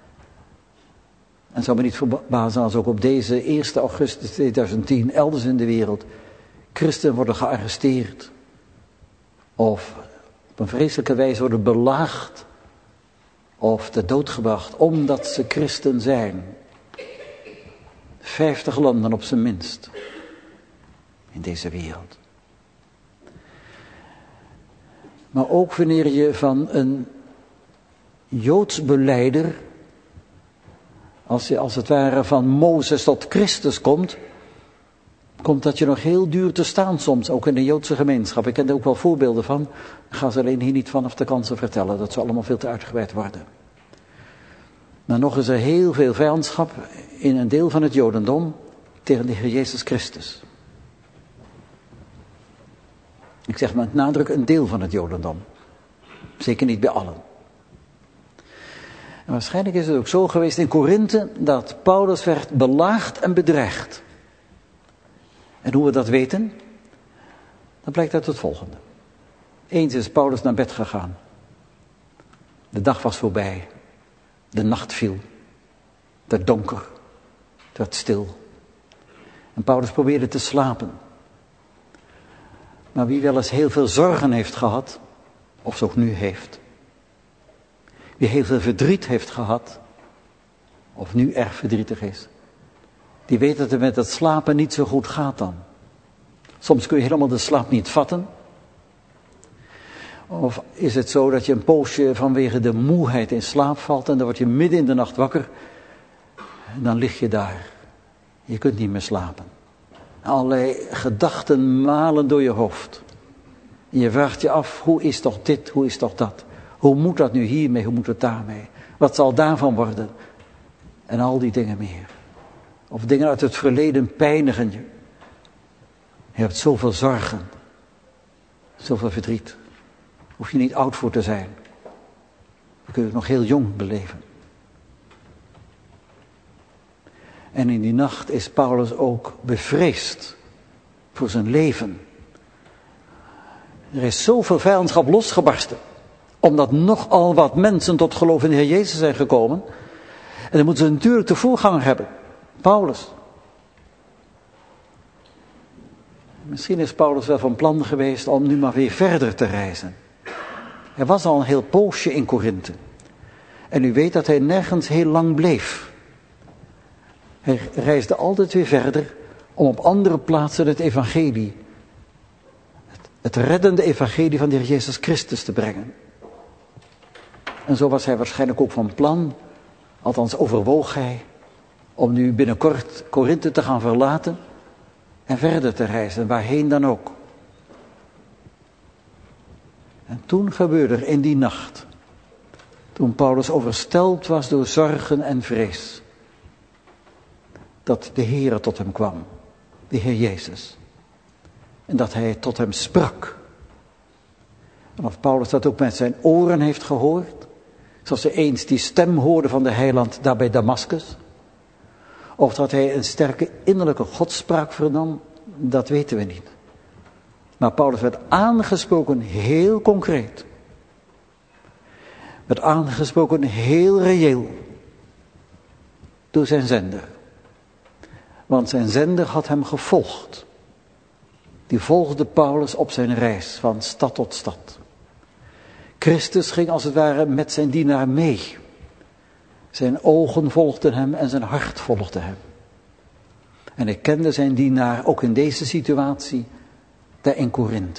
En het zou me niet verbazen als ook op deze eerste augustus tweeduizend tien elders in de wereld christenen worden gearresteerd. Of op een vreselijke wijze worden belaagd of ter dood gebracht omdat ze christen zijn. Vijftig landen op zijn minst in deze wereld. Maar ook wanneer je van een Joods belijder, als je als het ware van Mozes tot Christus komt, komt dat je nog heel duur te staan soms, ook in de Joodse gemeenschap. Ik ken er ook wel voorbeelden van. Ik ga ze alleen hier niet vanaf de kansen vertellen, dat zou allemaal veel te uitgebreid worden. Maar nog is er heel veel vijandschap in een deel van het Jodendom tegen de Heer Jezus Christus. Ik zeg met nadruk een deel van het Jodendom. Zeker niet bij allen. En waarschijnlijk is het ook zo geweest in Korinthe dat Paulus werd belaagd en bedreigd. En hoe we dat weten, dan blijkt uit het volgende. Eens is Paulus naar bed gegaan. De dag was voorbij. De nacht viel. Het werd donker. Het werd stil. En Paulus probeerde te slapen. Maar wie wel eens heel veel zorgen heeft gehad, of ze ook nu heeft. Wie heel veel verdriet heeft gehad, of nu erg verdrietig is. Die weet dat het met het slapen niet zo goed gaat dan. Soms kun je helemaal de slaap niet vatten. Of is het zo dat je een poosje vanwege de moeheid in slaap valt en dan word je midden in de nacht wakker. En dan lig je daar. Je kunt niet meer slapen. Allerlei gedachten malen door je hoofd. En je vraagt je af, hoe is toch dit, hoe is toch dat? Hoe moet dat nu hiermee, hoe moet het daarmee? Wat zal daarvan worden? En al die dingen meer. Of dingen uit het verleden pijnigen je. Je hebt zoveel zorgen. Zoveel verdriet. Hoef je niet oud voor te zijn. Je kunt het nog heel jong beleven. En in die nacht is Paulus ook bevreesd voor zijn leven. Er is zoveel vijandschap losgebarsten. Omdat nogal wat mensen tot geloof in de Heer Jezus zijn gekomen. En dan moeten ze natuurlijk de voorganger hebben. Paulus. Misschien is Paulus wel van plan geweest om nu maar weer verder te reizen. Hij was al een heel poosje in Korinthe. En u weet dat hij nergens heel lang bleef. Hij reisde altijd weer verder om op andere plaatsen het evangelie, het, het reddende evangelie van de Heer Jezus Christus te brengen. En zo was hij waarschijnlijk ook van plan, althans overwoog hij, om nu binnenkort Korinthe te gaan verlaten en verder te reizen, waarheen dan ook. En toen gebeurde er in die nacht, toen Paulus overstelpt was door zorgen en vrees, dat de Heere tot hem kwam, de Heer Jezus. En dat hij tot hem sprak. En of Paulus dat ook met zijn oren heeft gehoord, zoals hij eens die stem hoorde van de heiland daar bij Damaskus. Of dat hij een sterke innerlijke godspraak vernam, dat weten we niet. Maar Paulus werd aangesproken heel concreet. Werd aangesproken heel reëel. door zijn zender. Want zijn zender had hem gevolgd. Die volgde Paulus op zijn reis van stad tot stad. Christus ging als het ware met zijn dienaar mee. Zijn ogen volgden hem en zijn hart volgde hem. En hij kende zijn dienaar ook in deze situatie daar in Korinthe.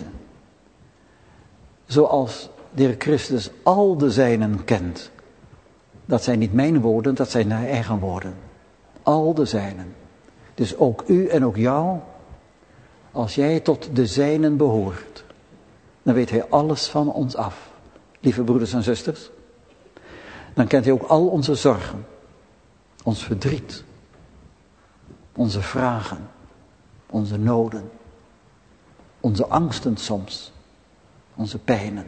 Zoals de Heer Christus al de zijnen kent. Dat zijn niet mijn woorden, dat zijn zijn eigen woorden. Al de zijnen. Dus ook u en ook jou, als jij tot de zijnen behoort, dan weet hij alles van ons af. Lieve broeders en zusters, dan kent hij ook al onze zorgen, ons verdriet, onze vragen, onze noden, onze angsten soms, onze pijnen.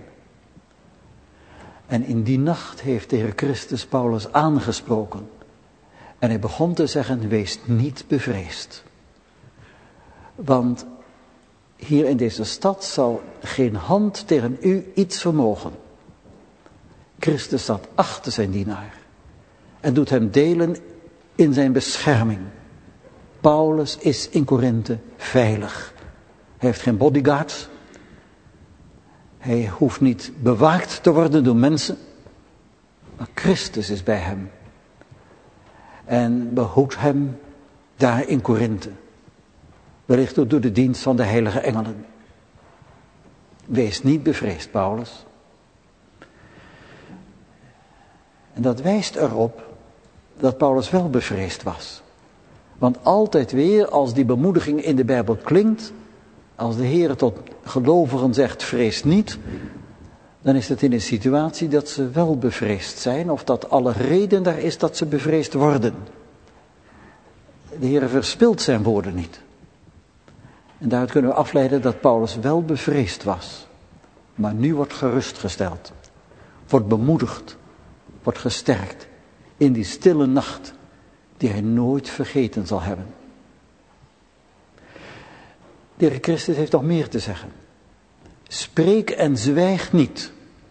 En in die nacht heeft de Heer Christus Paulus aangesproken. En hij begon te zeggen, wees niet bevreesd. Want hier in deze stad zal geen hand tegen u iets vermogen. Christus staat achter zijn dienaar. En doet hem delen in zijn bescherming. Paulus is in Korinthe veilig. Hij heeft geen bodyguards. Hij hoeft niet bewaakt te worden door mensen. Maar Christus is bij hem. En behoedt hem daar in Korinthe. Wellicht ook door de dienst van de heilige engelen. Wees niet bevreesd, Paulus. En dat wijst erop dat Paulus wel bevreesd was. Want altijd weer als die bemoediging in de Bijbel klinkt, als de Heer tot gelovigen zegt, vrees niet, dan is het in een situatie dat ze wel bevreesd zijn, of dat alle reden daar is dat ze bevreesd worden. De Heer verspilt zijn woorden niet. En daaruit kunnen we afleiden dat Paulus wel bevreesd was, maar nu wordt gerustgesteld, wordt bemoedigd, wordt gesterkt in die stille nacht die hij nooit vergeten zal hebben. De Heer Christus heeft nog meer te zeggen. Spreek en zwijg niet.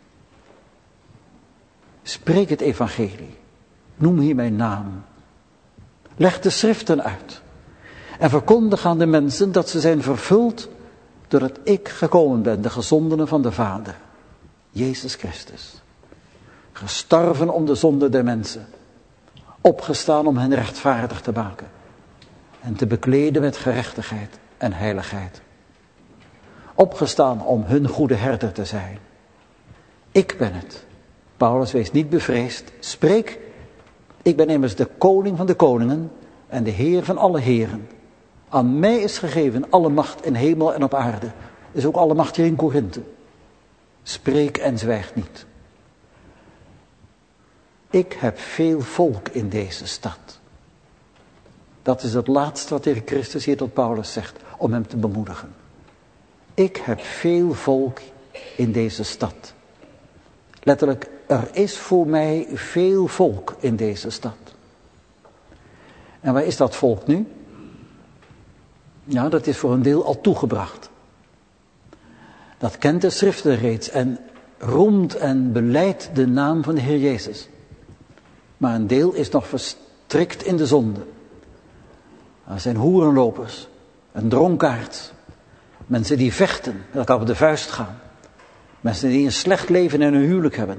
Spreek het evangelie. Noem hier mijn naam. Leg de schriften uit. En verkondig aan de mensen dat ze zijn vervuld doordat ik gekomen ben, de gezondene van de Vader. Jezus Christus. Gestorven om de zonde der mensen. Opgestaan om hen rechtvaardig te maken. En te bekleden met gerechtigheid en heiligheid. Opgestaan om hun goede herder te zijn. Ik ben het. Paulus, wees niet bevreesd. Spreek. Ik ben immers de koning van de koningen en de Heer van alle heren. Aan mij is gegeven alle macht in hemel en op aarde. Is ook alle macht hier in Korinthe. Spreek en zwijg niet. Ik heb veel volk in deze stad. Dat is het laatste wat de Heer Christus hier tot Paulus zegt, om hem te bemoedigen. Ik heb veel volk in deze stad. Letterlijk, er is voor mij veel volk in deze stad. En waar is dat volk nu? Ja, dat is voor een deel al toegebracht. Dat kent de schriften reeds en roemt en belijdt de naam van de Heer Jezus. Maar een deel is nog verstrikt in de zonde. Er zijn hoerenlopers, en dronkaards, mensen die vechten, met elkaar op de vuist gaan. Mensen die een slecht leven in hun huwelijk hebben.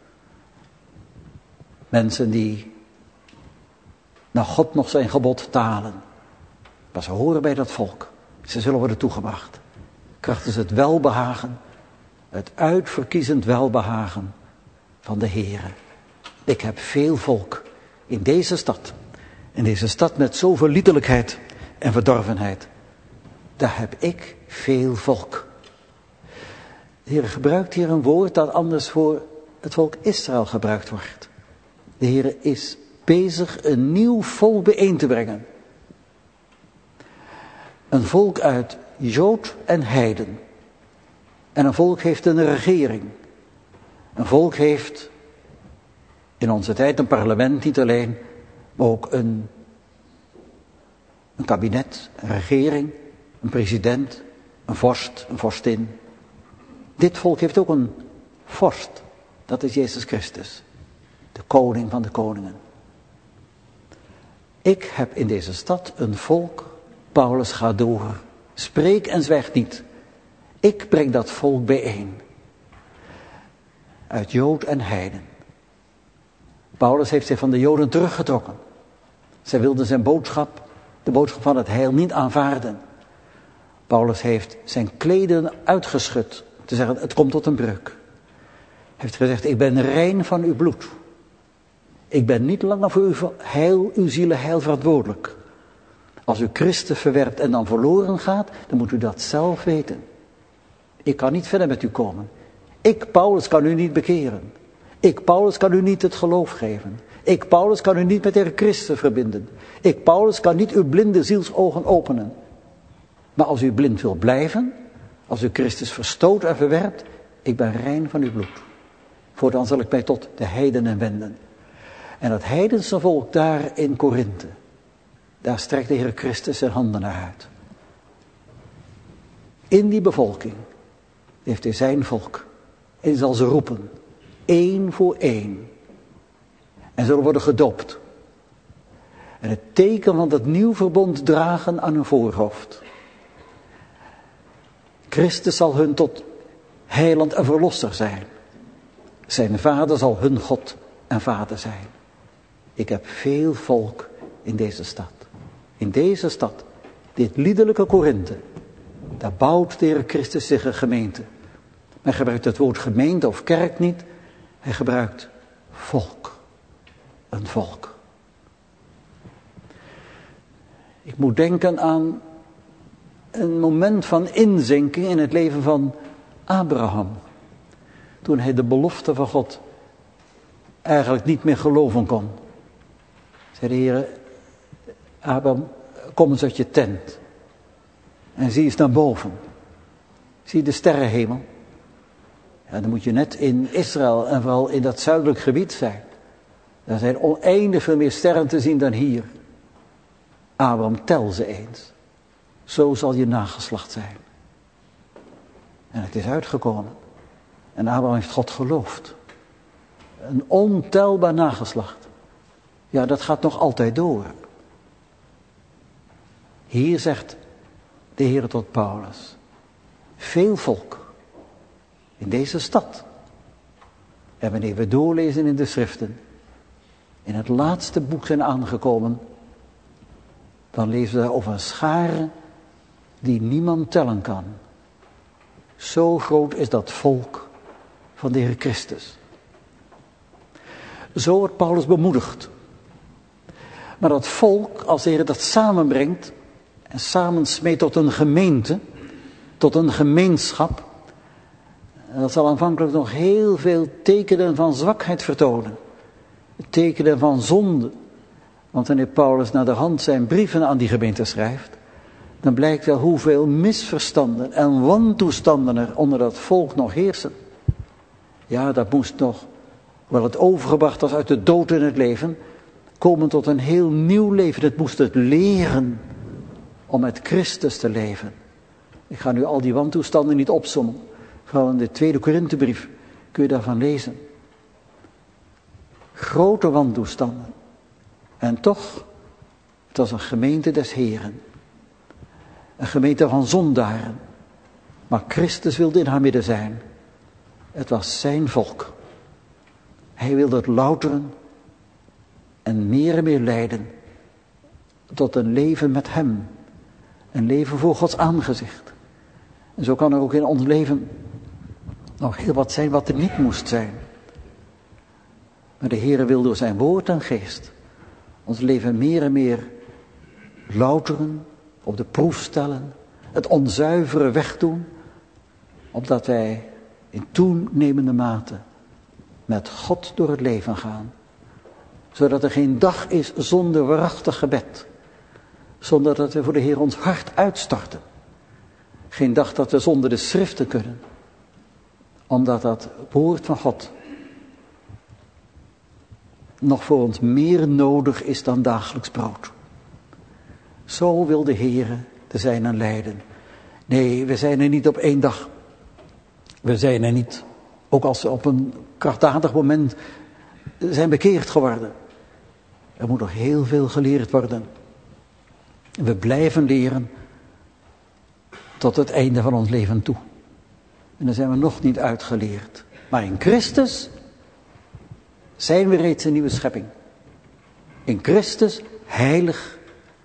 Mensen die naar God nog zijn gebod talen. Maar ze horen bij dat volk. Ze zullen worden toegebracht. Krachtens het welbehagen, het uitverkiezend welbehagen van de Heere. Ik heb veel volk in deze stad. In deze stad met zoveel liederlijkheid en verdorvenheid. Daar heb ik veel volk. De Heer gebruikt hier een woord dat anders voor het volk Israël gebruikt wordt. De Heer is bezig een nieuw volk bijeen te brengen. Een volk uit Jood en heiden. En een volk heeft een regering. Een volk heeft in onze tijd een parlement niet alleen, maar ook een, een kabinet, een regering, een president, een vorst, een vorstin. Dit volk heeft ook een vorst, dat is Jezus Christus, de koning van de koningen. Ik heb in deze stad een volk, Paulus gaat door. Spreek en zwijg niet. Ik breng dat volk bijeen. Uit Jood en heiden. Paulus heeft zich van de Joden teruggetrokken. Zij wilden zijn boodschap, de boodschap van het heil, niet aanvaarden. Paulus heeft zijn kleden uitgeschud. Te zeggen, het komt tot een breuk. Hij heeft gezegd, ik ben rein van uw bloed. Ik ben niet langer voor uw heil, uw zielenheil verantwoordelijk. Als u Christus verwerpt en dan verloren gaat, dan moet u dat zelf weten. Ik kan niet verder met u komen. Ik, Paulus, kan u niet bekeren. Ik, Paulus, kan u niet het geloof geven. Ik, Paulus, kan u niet met de Heer Christus verbinden. Ik, Paulus, kan niet uw blinde zielsogen openen. Maar als u blind wil blijven, als u Christus verstoot en verwerpt, ik ben rein van uw bloed. Voortaan zal ik mij tot de heidenen wenden. En het heidense volk daar in Korinthe, daar strekt de Heer Christus zijn handen naar uit. In die bevolking heeft hij zijn volk. En hij zal ze roepen, één voor één. En zullen worden gedoopt. En het teken van dat nieuw verbond dragen aan hun voorhoofd. Christus zal hun tot heiland en verlosser zijn. Zijn vader zal hun God en vader zijn. Ik heb veel volk in deze stad. In deze stad, dit liederlijke Korinthe, daar bouwt de Heer Christus zich een gemeente. Men gebruikt het woord gemeente of kerk niet. Hij gebruikt volk. Een volk. Ik moet denken aan een moment van inzinking in het leven van Abraham. Toen hij de belofte van God eigenlijk niet meer geloven kon. Zei de Heer, Abraham, kom eens uit je tent. En zie eens naar boven. Zie de sterrenhemel. Ja, dan moet je net in Israël en vooral in dat zuidelijk gebied zijn. Daar zijn oneindig veel meer sterren te zien dan hier. Abraham, tel ze eens. Zo zal je nageslacht zijn. En het is uitgekomen. En Abraham heeft God geloofd. Een ontelbaar nageslacht. Ja, dat gaat nog altijd door. Hier zegt de Heer tot Paulus. Veel volk. In deze stad. En wanneer we doorlezen in de schriften. In het laatste boek zijn aangekomen. Dan lezen we daar over een schare die niemand tellen kan. Zo groot is dat volk van de Heer Christus. Zo wordt Paulus bemoedigd. Maar dat volk, als de Heer dat samenbrengt en samensmeet tot een gemeente, tot een gemeenschap, dat zal aanvankelijk nog heel veel tekenen van zwakheid vertonen. Tekenen van zonde. Want wanneer Paulus naar de hand zijn brieven aan die gemeente schrijft, dan blijkt wel hoeveel misverstanden en wantoestanden er onder dat volk nog heersen. Ja, dat moest nog, wel het overgebracht was uit de dood in het leven, komen tot een heel nieuw leven. Het moest het leren om met Christus te leven. Ik ga nu al die wantoestanden niet opsommen. Vooral in de tweede Korinthebrief kun je daarvan lezen. Grote wantoestanden. En toch, het was een gemeente des Heren. Een gemeente van zondaren. Maar Christus wilde in haar midden zijn. Het was zijn volk. Hij wilde het louteren en meer en meer leiden tot een leven met hem. Een leven voor Gods aangezicht. En zo kan er ook in ons leven nog heel wat zijn wat er niet moest zijn. Maar de Heere wil door zijn woord en geest ons leven meer en meer louteren, op de proef stellen, het onzuivere wegdoen, opdat wij in toenemende mate met God door het leven gaan. Zodat er geen dag is zonder waarachtig gebed. Zonder dat we voor de Heer ons hart uitstorten. Geen dag dat we zonder de schriften kunnen. Omdat dat woord van God nog voor ons meer nodig is dan dagelijks brood. Zo wil de Heer te zijn en leiden. Nee, we zijn er niet op één dag. We zijn er niet, ook als we op een krachtdadig moment zijn bekeerd geworden. Er moet nog heel veel geleerd worden. We blijven leren tot het einde van ons leven toe. En dan zijn we nog niet uitgeleerd. Maar in Christus zijn we reeds een nieuwe schepping. In Christus heilig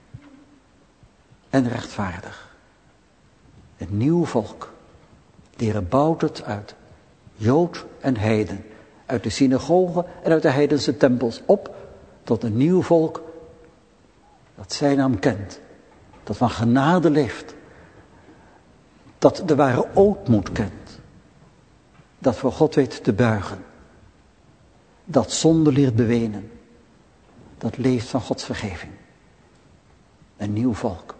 en rechtvaardig. Een nieuw volk. De Heer bouwt het uit Jood en heiden. Uit de synagogen en uit de heidense tempels op tot een nieuw volk dat zijn naam kent. Dat van genade leeft. Dat de ware ootmoed kent. Dat voor God weet te buigen. Dat zonde leert bewenen. Dat leeft van Gods vergeving. Een nieuw volk.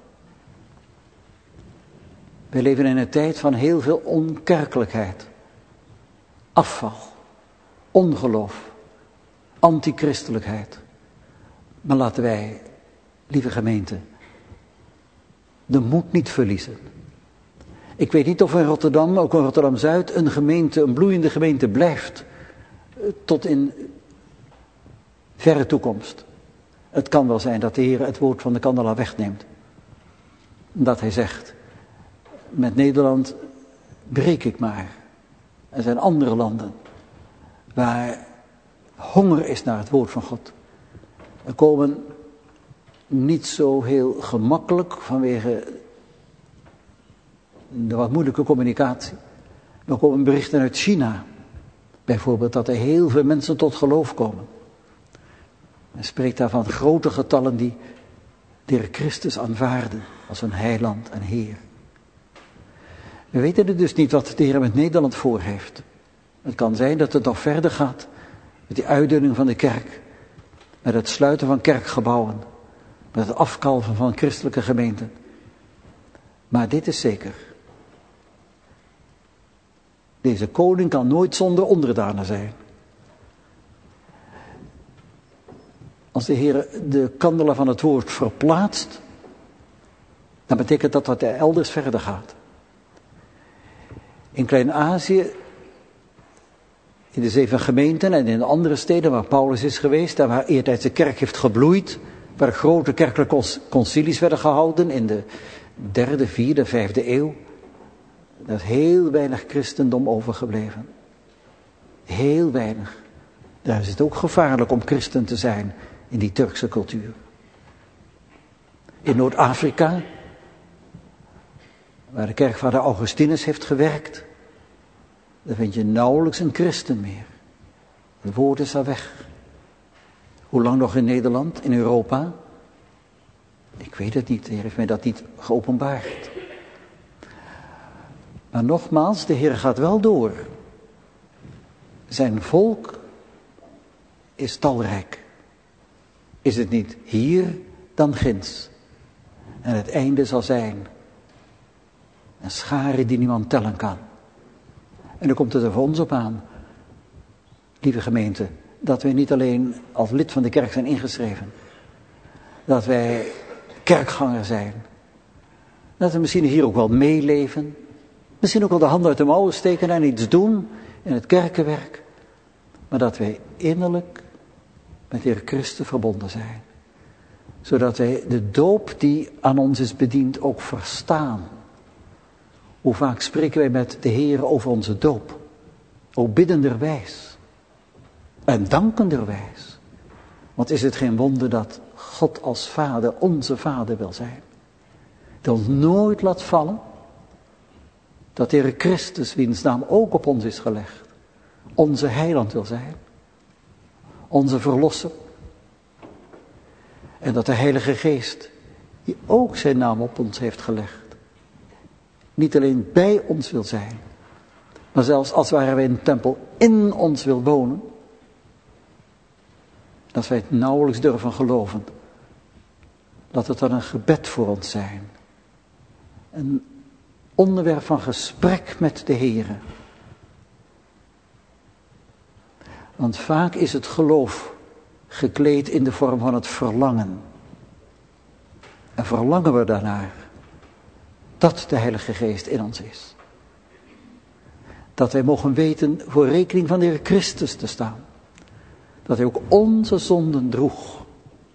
Wij leven in een tijd van heel veel onkerkelijkheid. Afval. Ongeloof. Antichristelijkheid. Maar laten wij, lieve gemeente, de moed niet verliezen. Ik weet niet of in Rotterdam, ook in Rotterdam-Zuid, een gemeente, een bloeiende gemeente blijft. Tot in verre toekomst. Het kan wel zijn dat de Heer het woord van de kandelaar wegneemt. Dat hij zegt, met Nederland breek ik maar. Er zijn andere landen waar honger is naar het woord van God. Er komen niet zo heel gemakkelijk vanwege de wat moeilijke communicatie. Er komen berichten uit China. Bijvoorbeeld dat er heel veel mensen tot geloof komen. Men spreekt daar van grote getallen die de Heer Christus aanvaarden als een heiland en Heer. We weten dus niet wat de Heer met Nederland voor heeft. Het kan zijn dat het nog verder gaat met die uitdunning van de kerk. Met het sluiten van kerkgebouwen. Met het afkalven van christelijke gemeenten. Maar dit is zeker. Deze koning kan nooit zonder onderdanen zijn. Als de Heer de kandelaar van het woord verplaatst, dan betekent dat dat hij elders verder gaat. In Klein-Azië, in de zeven gemeenten en in de andere steden waar Paulus is geweest, daar waar eertijds de kerk heeft gebloeid, waar grote kerkelijke concilies werden gehouden in de derde, vierde, vijfde eeuw, daar is heel weinig christendom overgebleven. Heel weinig. Daar is het ook gevaarlijk om christen te zijn in die Turkse cultuur. In Noord-Afrika, waar de kerkvader Augustinus heeft gewerkt, daar vind je nauwelijks een christen meer. Het woord is daar weg. Hoe lang nog in Nederland, in Europa? Ik weet het niet, de Heer heeft mij dat niet geopenbaard. Maar nogmaals, de Heer gaat wel door. Zijn volk is talrijk. Is het niet hier, dan ginds. En het einde zal zijn een schare die niemand tellen kan. En dan komt het er voor ons op aan, lieve gemeente, dat wij niet alleen als lid van de kerk zijn ingeschreven. Dat wij kerkganger zijn. Dat we misschien hier ook wel meeleven. Misschien ook wel de handen uit de mouwen steken en iets doen in het kerkenwerk. Maar dat wij innerlijk met de Heer Christus verbonden zijn. Zodat wij de doop die aan ons is bediend ook verstaan. Hoe vaak spreken wij met de Heer over onze doop. Ook biddenderwijs. En dankenderwijs. Want is het geen wonder dat God als Vader onze Vader wil zijn. Die ons nooit laat vallen. Dat de Heer Christus, wiens naam ook op ons is gelegd, onze heiland wil zijn. Onze verlosser. En dat de Heilige Geest, die ook zijn naam op ons heeft gelegd, niet alleen bij ons wil zijn, maar zelfs als waren wij in een tempel in ons wil wonen, dat wij het nauwelijks durven geloven. Dat het dan een gebed voor ons zijn. Een onderwerp van gesprek met de Heere. Want vaak is het geloof gekleed in de vorm van het verlangen. En verlangen we daarnaar dat de Heilige Geest in ons is. Dat wij mogen weten voor rekening van de Heer Christus te staan. Dat hij ook onze zonden droeg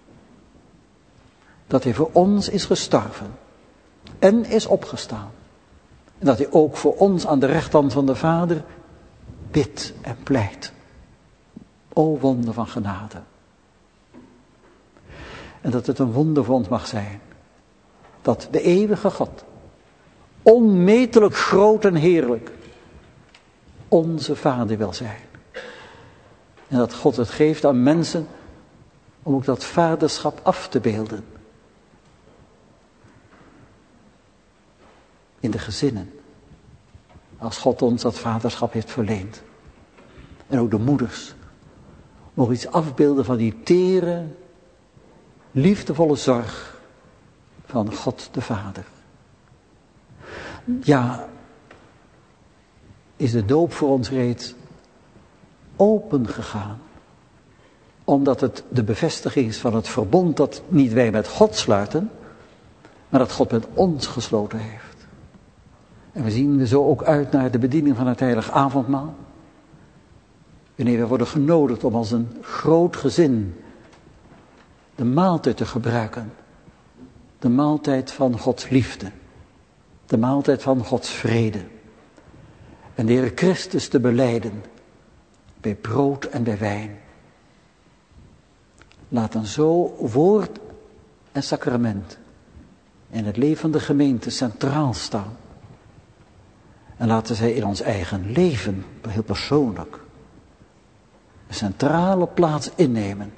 dat hij voor ons is gestorven en is opgestaan. En dat hij ook voor ons aan de rechterhand van de Vader bidt en pleit. O wonder van genade. En dat het een wonder voor ons mag zijn. Dat de eeuwige God, onmetelijk groot en heerlijk, onze Vader wil zijn. En dat God het geeft aan mensen om ook dat vaderschap af te beelden. In de gezinnen. Als God ons dat vaderschap heeft verleend. En ook de moeders. Mogen iets afbeelden van die tere, liefdevolle zorg van God de Vader. Ja, is de doop voor ons reeds open gegaan. Omdat het de bevestiging is van het verbond dat niet wij met God sluiten, maar dat God met ons gesloten heeft. En we zien er zo ook uit naar de bediening van het heilig avondmaal. Wanneer we worden genodigd om als een groot gezin de maaltijd te gebruiken. De maaltijd van Gods liefde. De maaltijd van Gods vrede. En de Heer Christus te belijden bij brood en bij wijn. Laten zo woord en sacrament in het leven van de gemeente centraal staan. En laten zij in ons eigen leven, heel persoonlijk, een centrale plaats innemen.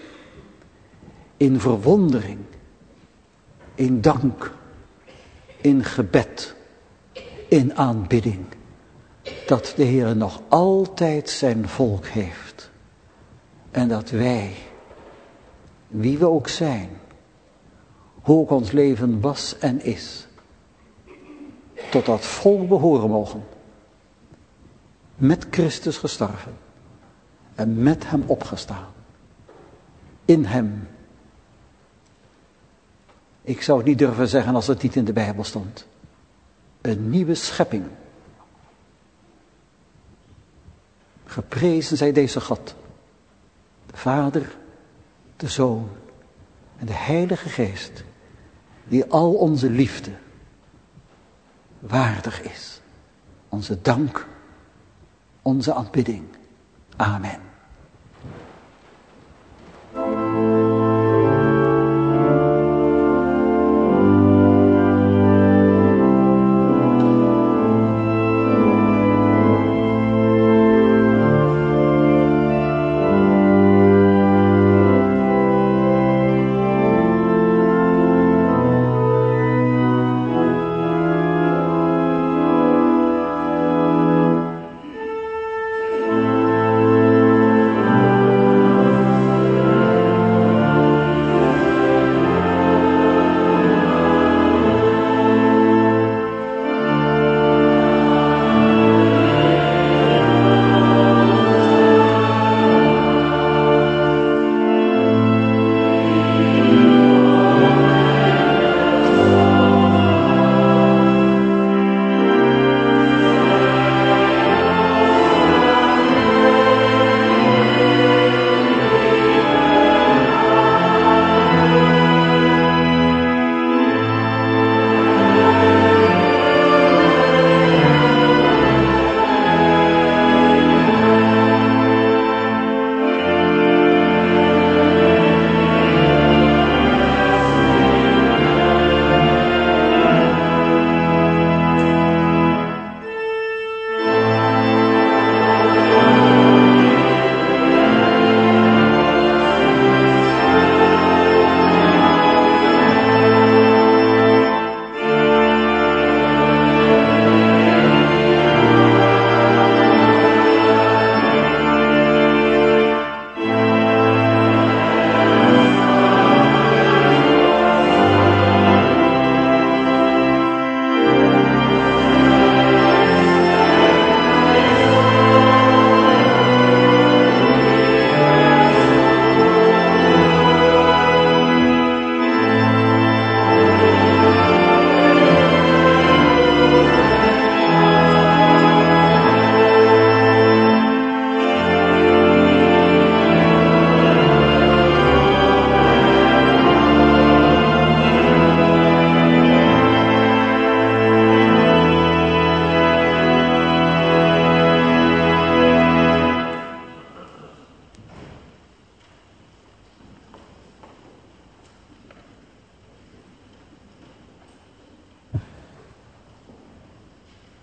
In verwondering, in dank, in gebed, in aanbidding. Dat de Heer nog altijd zijn volk heeft. En dat wij, wie we ook zijn, hoe ook ons leven was en is, tot dat volk behoren mogen. Met Christus gestorven en met hem opgestaan. In hem. Ik zou het niet durven zeggen als het niet in de Bijbel stond. Een nieuwe schepping. Geprezen zij deze God. De Vader, de Zoon en de Heilige Geest. Die al onze liefde waardig is. Onze dank, onze aanbidding. Amen.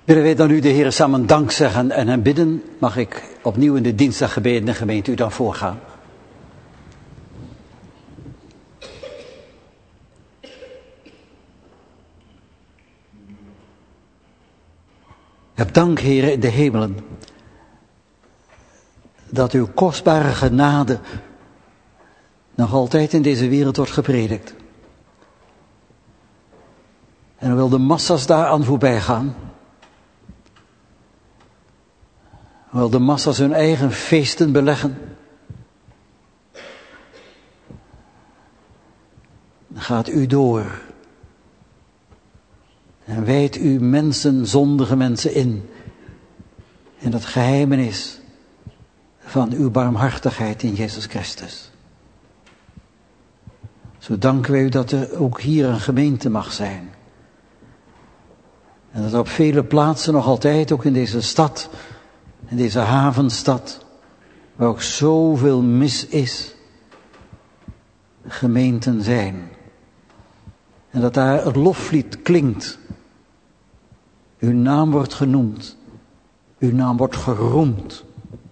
Willen wij dan nu de Heer samen dank zeggen en hem bidden, mag ik opnieuw in de dinsdaggebeden de gemeente u dan voorgaan. Heb dank, Heer, in de hemelen, dat uw kostbare genade nog altijd in deze wereld wordt gepredikt. En hoewel de massa's daaraan voorbij gaan, hoewel de massa's hun eigen feesten beleggen, dan gaat u door. En wijdt u mensen, zondige mensen in. En dat geheimenis van uw barmhartigheid in Jezus Christus. Zo danken wij u dat er ook hier een gemeente mag zijn. En dat er op vele plaatsen nog altijd, ook in deze stad, in deze havenstad, waar ook zoveel mis is, gemeenten zijn. En dat daar het loflied klinkt. Uw naam wordt genoemd. Uw naam wordt geroemd.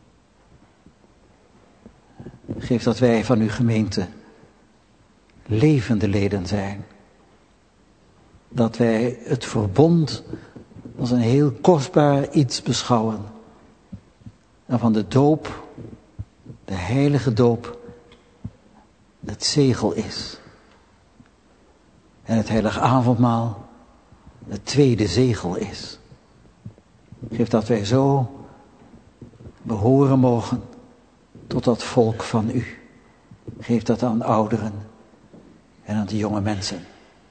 Geef dat wij van uw gemeente levende leden zijn. Dat wij het verbond als een heel kostbaar iets beschouwen. En van de doop, de heilige doop, het zegel is. En het heilige avondmaal het tweede zegel is. Geef dat wij zo behoren mogen tot dat volk van u. Geef dat aan ouderen en aan de jonge mensen.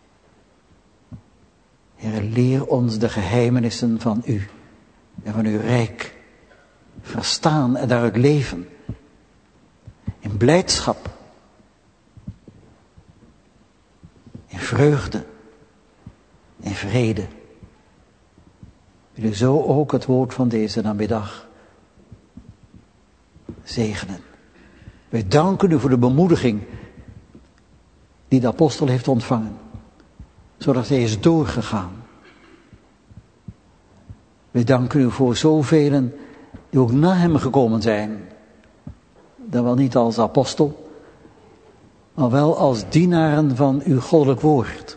Heer, leer ons de geheimenissen van u en van uw rijk verstaan en daaruit leven. In blijdschap. In vreugde. In vrede. Wil u zo ook het woord van deze namiddag zegenen. Wij danken u voor de bemoediging die de apostel heeft ontvangen. Zodat hij is doorgegaan. Wij danken u voor zoveel die ook na hem gekomen zijn. Dan wel niet als apostel, maar wel als dienaren van uw goddelijk woord.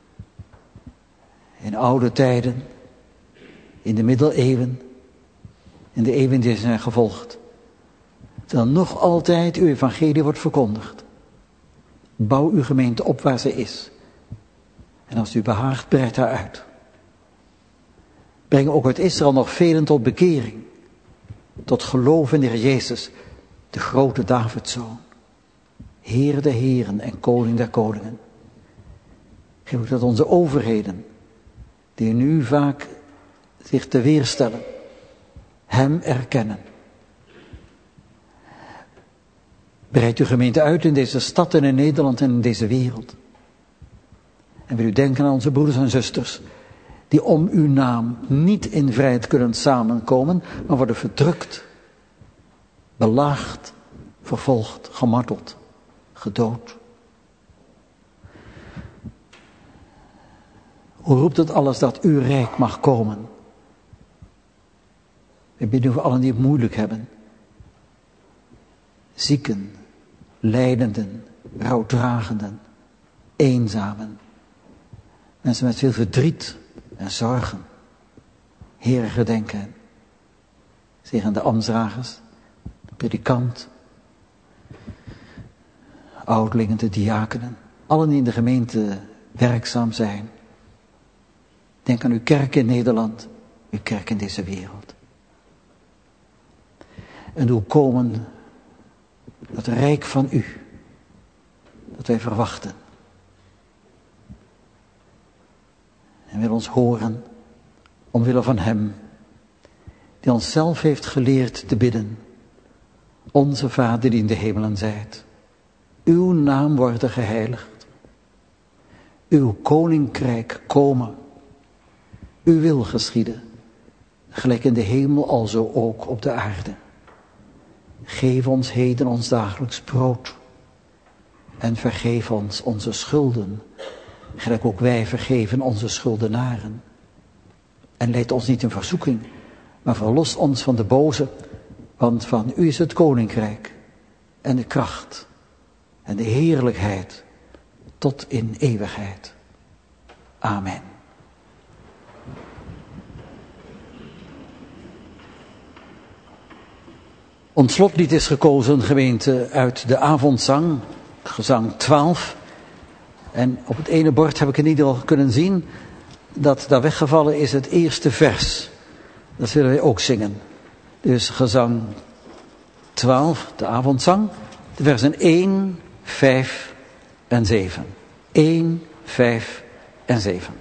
In oude tijden, in de middeleeuwen, in de eeuwen die zijn gevolgd. Dan nog altijd uw evangelie wordt verkondigd. Bouw uw gemeente op waar ze is. En als u behaagt, breid haar uit. Breng ook uit Israël nog velen tot bekering. Tot geloof in de Heer Jezus, de grote Davidszoon. Heer der heren en koning der koningen. Geef ook dat onze overheden, die nu vaak zich te weerstellen, hem erkennen. Breid uw gemeente uit in deze stad en in Nederland en in deze wereld. En wil u denken aan onze broeders en zusters, die om uw naam niet in vrijheid kunnen samenkomen, maar worden verdrukt, belaagd, vervolgd, gemarteld, gedood. Hoe roept het alles dat uw rijk mag komen? We bidden voor allen die het moeilijk hebben. Zieken, lijdenden, rouwdragenden, eenzamen. Mensen met veel verdriet en zorgen. Heer, gedenk hen. Zegen de ambtsdragers, de predikant, ouderlingen, de diakenen. Allen die in de gemeente werkzaam zijn. Denk aan uw kerk in Nederland, uw kerk in deze wereld. En doe komen dat rijk van u, dat wij verwachten. En wil ons horen, omwille van hem, die ons zelf heeft geleerd te bidden. Onze Vader die in de hemelen zijt, uw naam worden geheiligd. Uw koninkrijk komen. Uw wil geschieden, gelijk in de hemel alzo ook op de aarde. Geef ons heden ons dagelijks brood. En vergeef ons onze schulden, gelijk ook wij vergeven onze schuldenaren. En leid ons niet in verzoeking, maar verlos ons van de boze, want van u is het koninkrijk en de kracht en de heerlijkheid tot in eeuwigheid. Amen. Ons slotlied is gekozen, gemeente, uit de avondzang, gezang twaalf. En op het ene bord heb ik in ieder geval kunnen zien dat daar weggevallen is het eerste vers. Dat zullen wij ook zingen. Dus gezang twaalf, de avondzang, de versen één, vijf en zeven. één, vijf en zeven.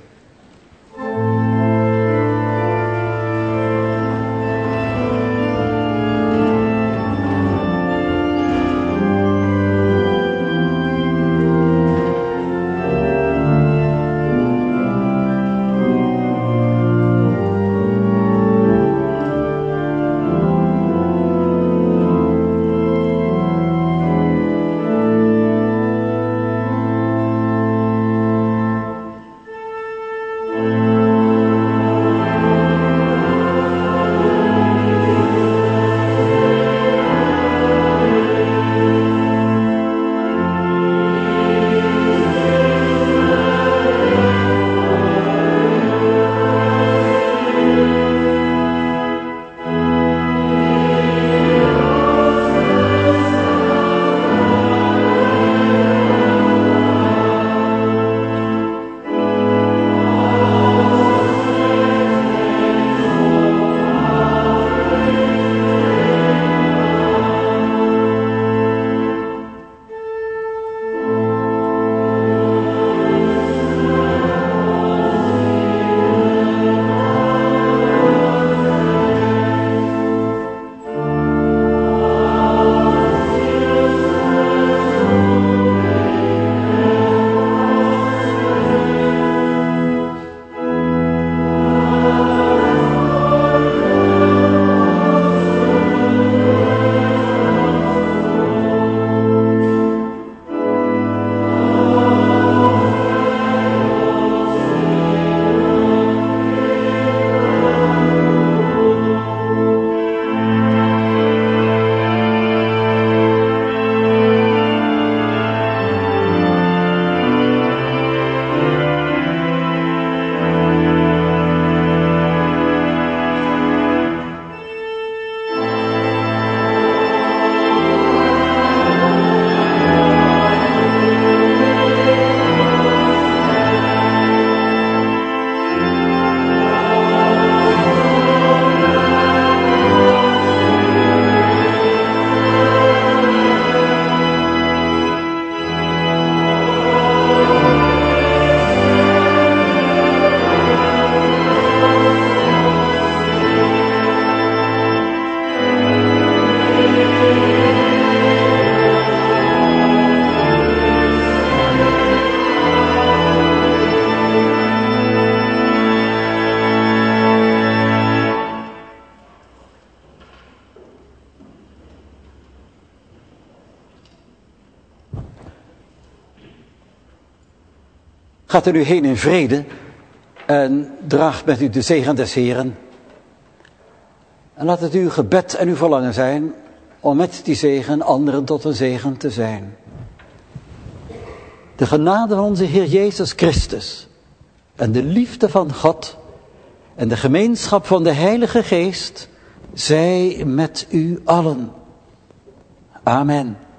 Gaat er nu heen in vrede en draagt met u de zegen des Heren. En laat het uw gebed en uw verlangen zijn om met die zegen anderen tot een zegen te zijn. De genade van onze Heer Jezus Christus en de liefde van God en de gemeenschap van de Heilige Geest zij met u allen. Amen.